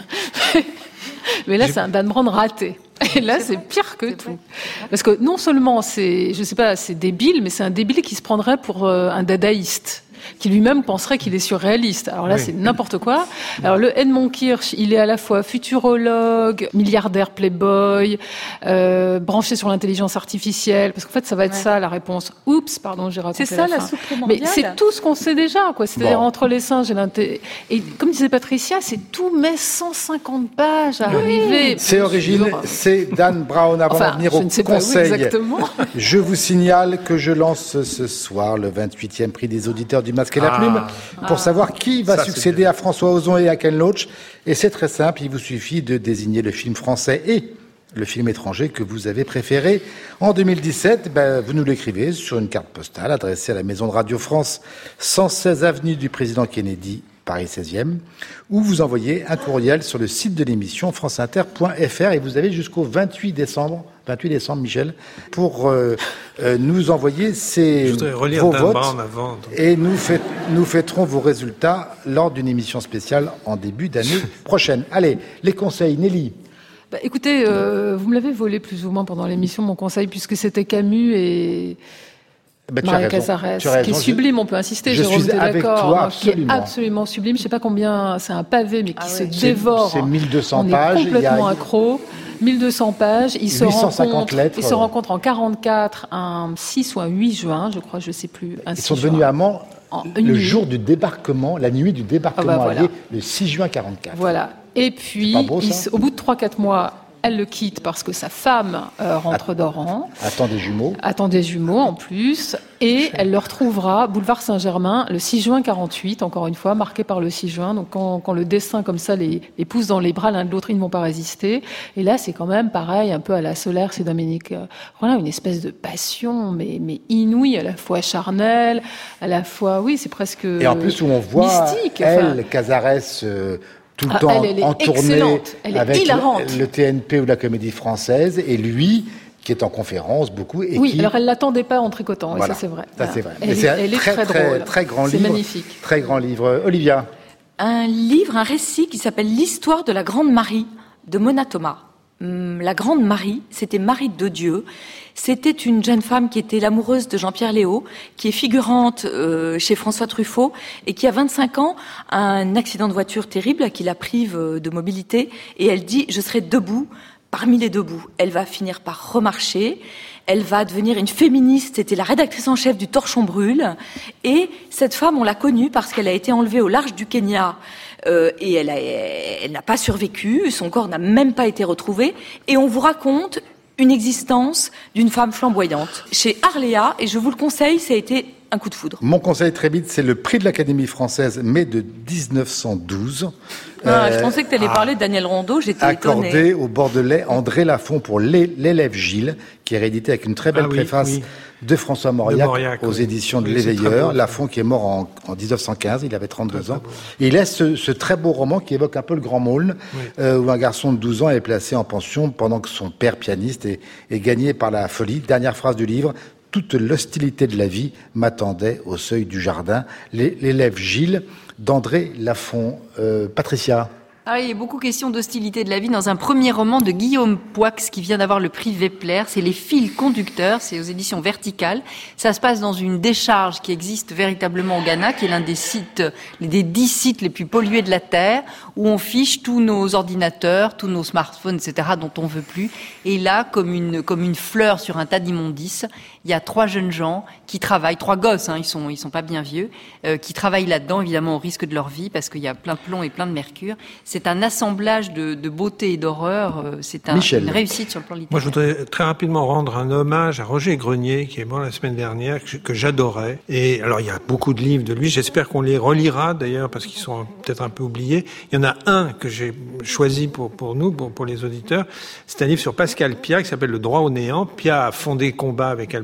C: Mais là, c'est un Dan Brown raté. Et là, c'est pire que tout. Parce que non seulement c'est, je sais pas, c'est débile, mais c'est un débile qui se prendrait pour euh, un dadaïste, qui lui-même penserait qu'il est surréaliste. Alors là,
E: Oui.
C: c'est n'importe quoi. Alors le Edmond Kirsch, il est à la fois futurologue, milliardaire playboy, euh, branché sur l'intelligence artificielle, parce qu'en fait, ça va être
D: Ouais.
C: ça la réponse. Oups, pardon, j'ai raconté
D: C'est ça la
C: fin.
D: soupe
C: Mais
D: primordiale.
C: c'est tout ce qu'on sait déjà, quoi. C'est-à-dire
A: Bon.
C: entre les singes et l'inté... Et comme disait Patricia, c'est tout met cent cinquante pages à arriver.
A: C'est Origine, c'est Dan Brown. Avant
C: Enfin,
A: d'en venir
C: je
A: au
C: ne sais pas où
A: conseil,
C: exactement.
A: je vous signale que je lance ce soir le vingt-huitième prix des auditeurs du Masque et la
E: Ah.
A: Plume pour savoir qui va
E: Ça, c'est
A: succéder
E: bien.
A: à François Ozon et à Ken Loach. Et c'est très simple, il vous suffit de désigner le film français et le film étranger que vous avez préféré. En deux mille dix-sept, ben, vous nous l'écrivez sur une carte postale adressée à la Maison de Radio France, cent seize avenue du Président Kennedy, Paris seizième, ou vous envoyez un courriel sur le site de l'émission franceinter point f r et vous avez jusqu'au vingt-huit décembre, vingt-huit décembre, Michel, pour euh, euh, nous envoyer ces,
E: Je voudrais relire
A: vos
E: Dan
A: votes.
E: Brown avant. donc.
A: Et nous, fait, nous fêterons vos résultats lors d'une émission spéciale en début d'année prochaine. Allez, les conseils, Nelly.
C: Bah, écoutez, euh, vous me l'avez volé plus ou moins pendant l'émission, mon conseil, puisque c'était Camus et
A: Ben, tu as
C: Maria
A: raison.
C: Casares,
A: Tu as raison.
C: qui est
A: Je-
C: sublime, on peut insister.
A: je
C: Jérôme,
A: suis
C: t'es
A: avec
C: d'accord,
A: toi,
C: moi, qui est
A: absolument.
C: absolument sublime. Je sais pas combien, c'est un pavé, mais qui
D: Ah
C: se
D: ouais.
A: C'est-
C: dévore.
A: c'est mille deux cents
C: on
A: pages,
C: est
A: il y a-
C: complètement accro. mille deux cents pages. Ils se
A: huit cent cinquante
C: rencontrent,
A: lettres.
C: ils se rencontrent en quarante-quatre, un six ou un huit juin, je crois, je sais plus. Un
A: Ils
C: six
A: sont
C: juin.
A: devenus amants
C: En une
A: le
C: nuit.
A: jour du débarquement, la nuit du débarquement
C: Ah bah voilà.
A: allié, le six juin quarante-quatre.
C: Voilà. Et puis,
A: C'est pas beau, ça
C: ils se- au bout de trois quatre mois, elle le quitte parce que sa femme euh, rentre d'Oran.
A: Attends des jumeaux.
C: Attend des jumeaux en plus, et elle le retrouvera boulevard Saint-Germain le six juin quarante-huit, encore une fois, marqué par le six juin. Donc quand, quand le destin comme ça les, les pousse dans les bras l'un de l'autre, ils ne vont pas résister. Et là, c'est quand même pareil, un peu à la Solaire, c'est Dominique. Euh, voilà, une espèce de passion, mais, mais inouïe, à la fois charnelle, à la fois, oui, c'est presque
A: Et en plus, où on voit
C: mystique.
A: elle,
C: enfin.
A: Casares, euh, tout le
C: Ah,
A: temps
C: elle, elle est
A: en tournée
C: excellente. Elle est
A: avec
C: hilarante.
A: le, le T N P ou la Comédie Française, et lui qui est en conférence beaucoup et
C: Oui,
A: qui...
C: alors elle l'attendait pas en tricotant,
A: Voilà.
C: et ça c'est vrai.
A: Ça,
C: Voilà.
A: c'est vrai.
C: Elle,
A: Mais
C: est,
A: c'est un
C: elle est
A: très,
C: très,
A: très,
C: drôle.
A: très grand
C: C'est
A: livre.
C: magnifique.
A: Très grand livre. Olivia.
D: Un livre, un récit qui s'appelle L'histoire de la Grande Marie de Mona Thomas. Hum, La Grande Marie, c'était Marie de Dieu. C'était une jeune femme qui était l'amoureuse de Jean-Pierre Léaud, qui est figurante euh, chez François Truffaut et qui, à vingt-cinq ans, a un accident de voiture terrible qui la prive euh, de mobilité. Et elle dit « Je serai debout parmi les debout ». Elle va finir par remarcher. Elle va devenir une féministe. C'était la rédactrice en chef du Torchon Brûle. Et cette femme, on l'a connue parce qu'elle a été enlevée au large du Kenya. Euh, et elle, a, elle n'a pas survécu. Son corps n'a même pas été retrouvé. Et on vous raconte une existence d'une femme flamboyante chez Arléa, et je vous le conseille, ça a été un coup de foudre.
A: Mon conseil très vite, c'est le prix de l'Académie française, mai de dix-neuf cent douze.
D: Ah,
A: Euh,
D: je pensais que tu allais parler de Daniel Rondeau, j'étais
A: accordé
D: étonnée.
A: au Bordelais André Lafont pour l'é- l'élève Gilles, qui est réédité avec une très belle
E: Ah oui,
A: préface
E: oui.
A: de François Mauriac,
E: De Mauriac,
A: aux
E: oui.
A: éditions de
E: Oui, c'est très
A: l'Éveilleur.
E: beau,
A: Lafont qui est mort en, en dix-neuf cent quinze, il avait trente-deux ans. Et il a ce, ce très beau roman qui évoque un peu le Grand Maulne,
E: Oui.
A: euh, où un garçon de douze ans est placé en pension pendant que son père pianiste est, est gagné par la folie. Dernière phrase du livre. Toute l'hostilité de la vie m'attendait au seuil du jardin. L'é- L'élève Gilles d'André Lafont. Euh, Patricia.
B: Ah, il y a beaucoup question d'hostilité de la vie dans un premier roman de Guillaume Poix qui vient d'avoir le prix Vepler. C'est Les fils conducteurs, c'est aux éditions Verticales. Ça se passe dans une décharge qui existe véritablement au Ghana, qui est l'un des sites, des dix sites les plus pollués de la Terre, où on fiche tous nos ordinateurs, tous nos smartphones, et cetera, dont on veut plus. Et là, comme une, comme une fleur sur un tas d'immondices, il y a trois jeunes gens qui travaillent, trois gosses, hein, ils sont, ils sont pas bien vieux, euh, qui travaillent là-dedans, évidemment au risque de leur vie, parce qu'il y a plein de plomb et plein de mercure. C'est un assemblage de, de beauté et d'horreur. euh, C'est un,
A: Michel.
B: une réussite sur le plan littéraire.
E: Moi, je voudrais très rapidement rendre un hommage à Roger Grenier, qui est mort la semaine dernière, que, que j'adorais. Et alors, il y a beaucoup de livres de lui. J'espère qu'on les relira, d'ailleurs, parce qu'ils sont peut-être un peu oubliés. Il y en a un que j'ai choisi pour, pour nous, pour, pour les auditeurs. C'est un livre sur Pascal Piat, qui s'appelle Le droit au néant. Piat a fondé Combat avec Albert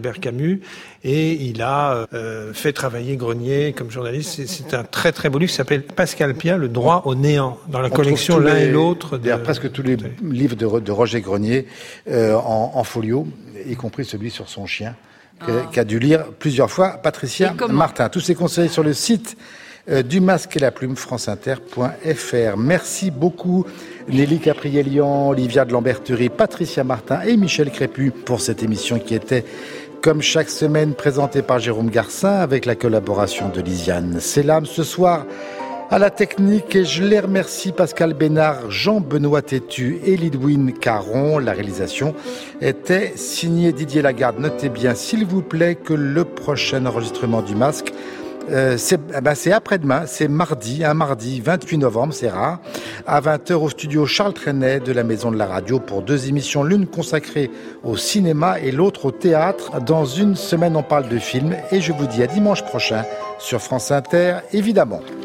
E: Albert Camus, et il a euh, fait travailler Grenier comme journaliste. C'est, c'est un très très beau livre qui s'appelle Pascal Piat, Le droit au néant, dans la On collection L'un les, et l'autre.
A: D'ailleurs, de, presque tous les livres de, de Roger Grenier euh, en, en folio, y compris celui sur son chien, oh. qu'a dû lire plusieurs fois Patricia Martin. Tous ces conseils sur le site euh, du Masque et la Plume, franceinter point f r. Merci beaucoup Nelly Caprielian, Olivia de Lamberterie, Patricia Martin et Michel Crépu pour cette émission qui était, comme chaque semaine, présentée par Jérôme Garcin avec la collaboration de Lisiane Selam. Ce soir, à la technique, et je les remercie, Pascal Bénard, Jean-Benoît Tétu et Lidwin Caron. La réalisation était signée Didier Lagarde. Notez bien, s'il vous plaît, que le prochain enregistrement du Masque, Euh, c'est, eh ben c'est après-demain, c'est mardi, un mardi vingt-huit novembre, c'est rare, à vingt heures au studio Charles Trenet de la Maison de la Radio pour deux émissions, l'une consacrée au cinéma et l'autre au théâtre. Dans une semaine, on parle de films et je vous dis à dimanche prochain sur France Inter, évidemment.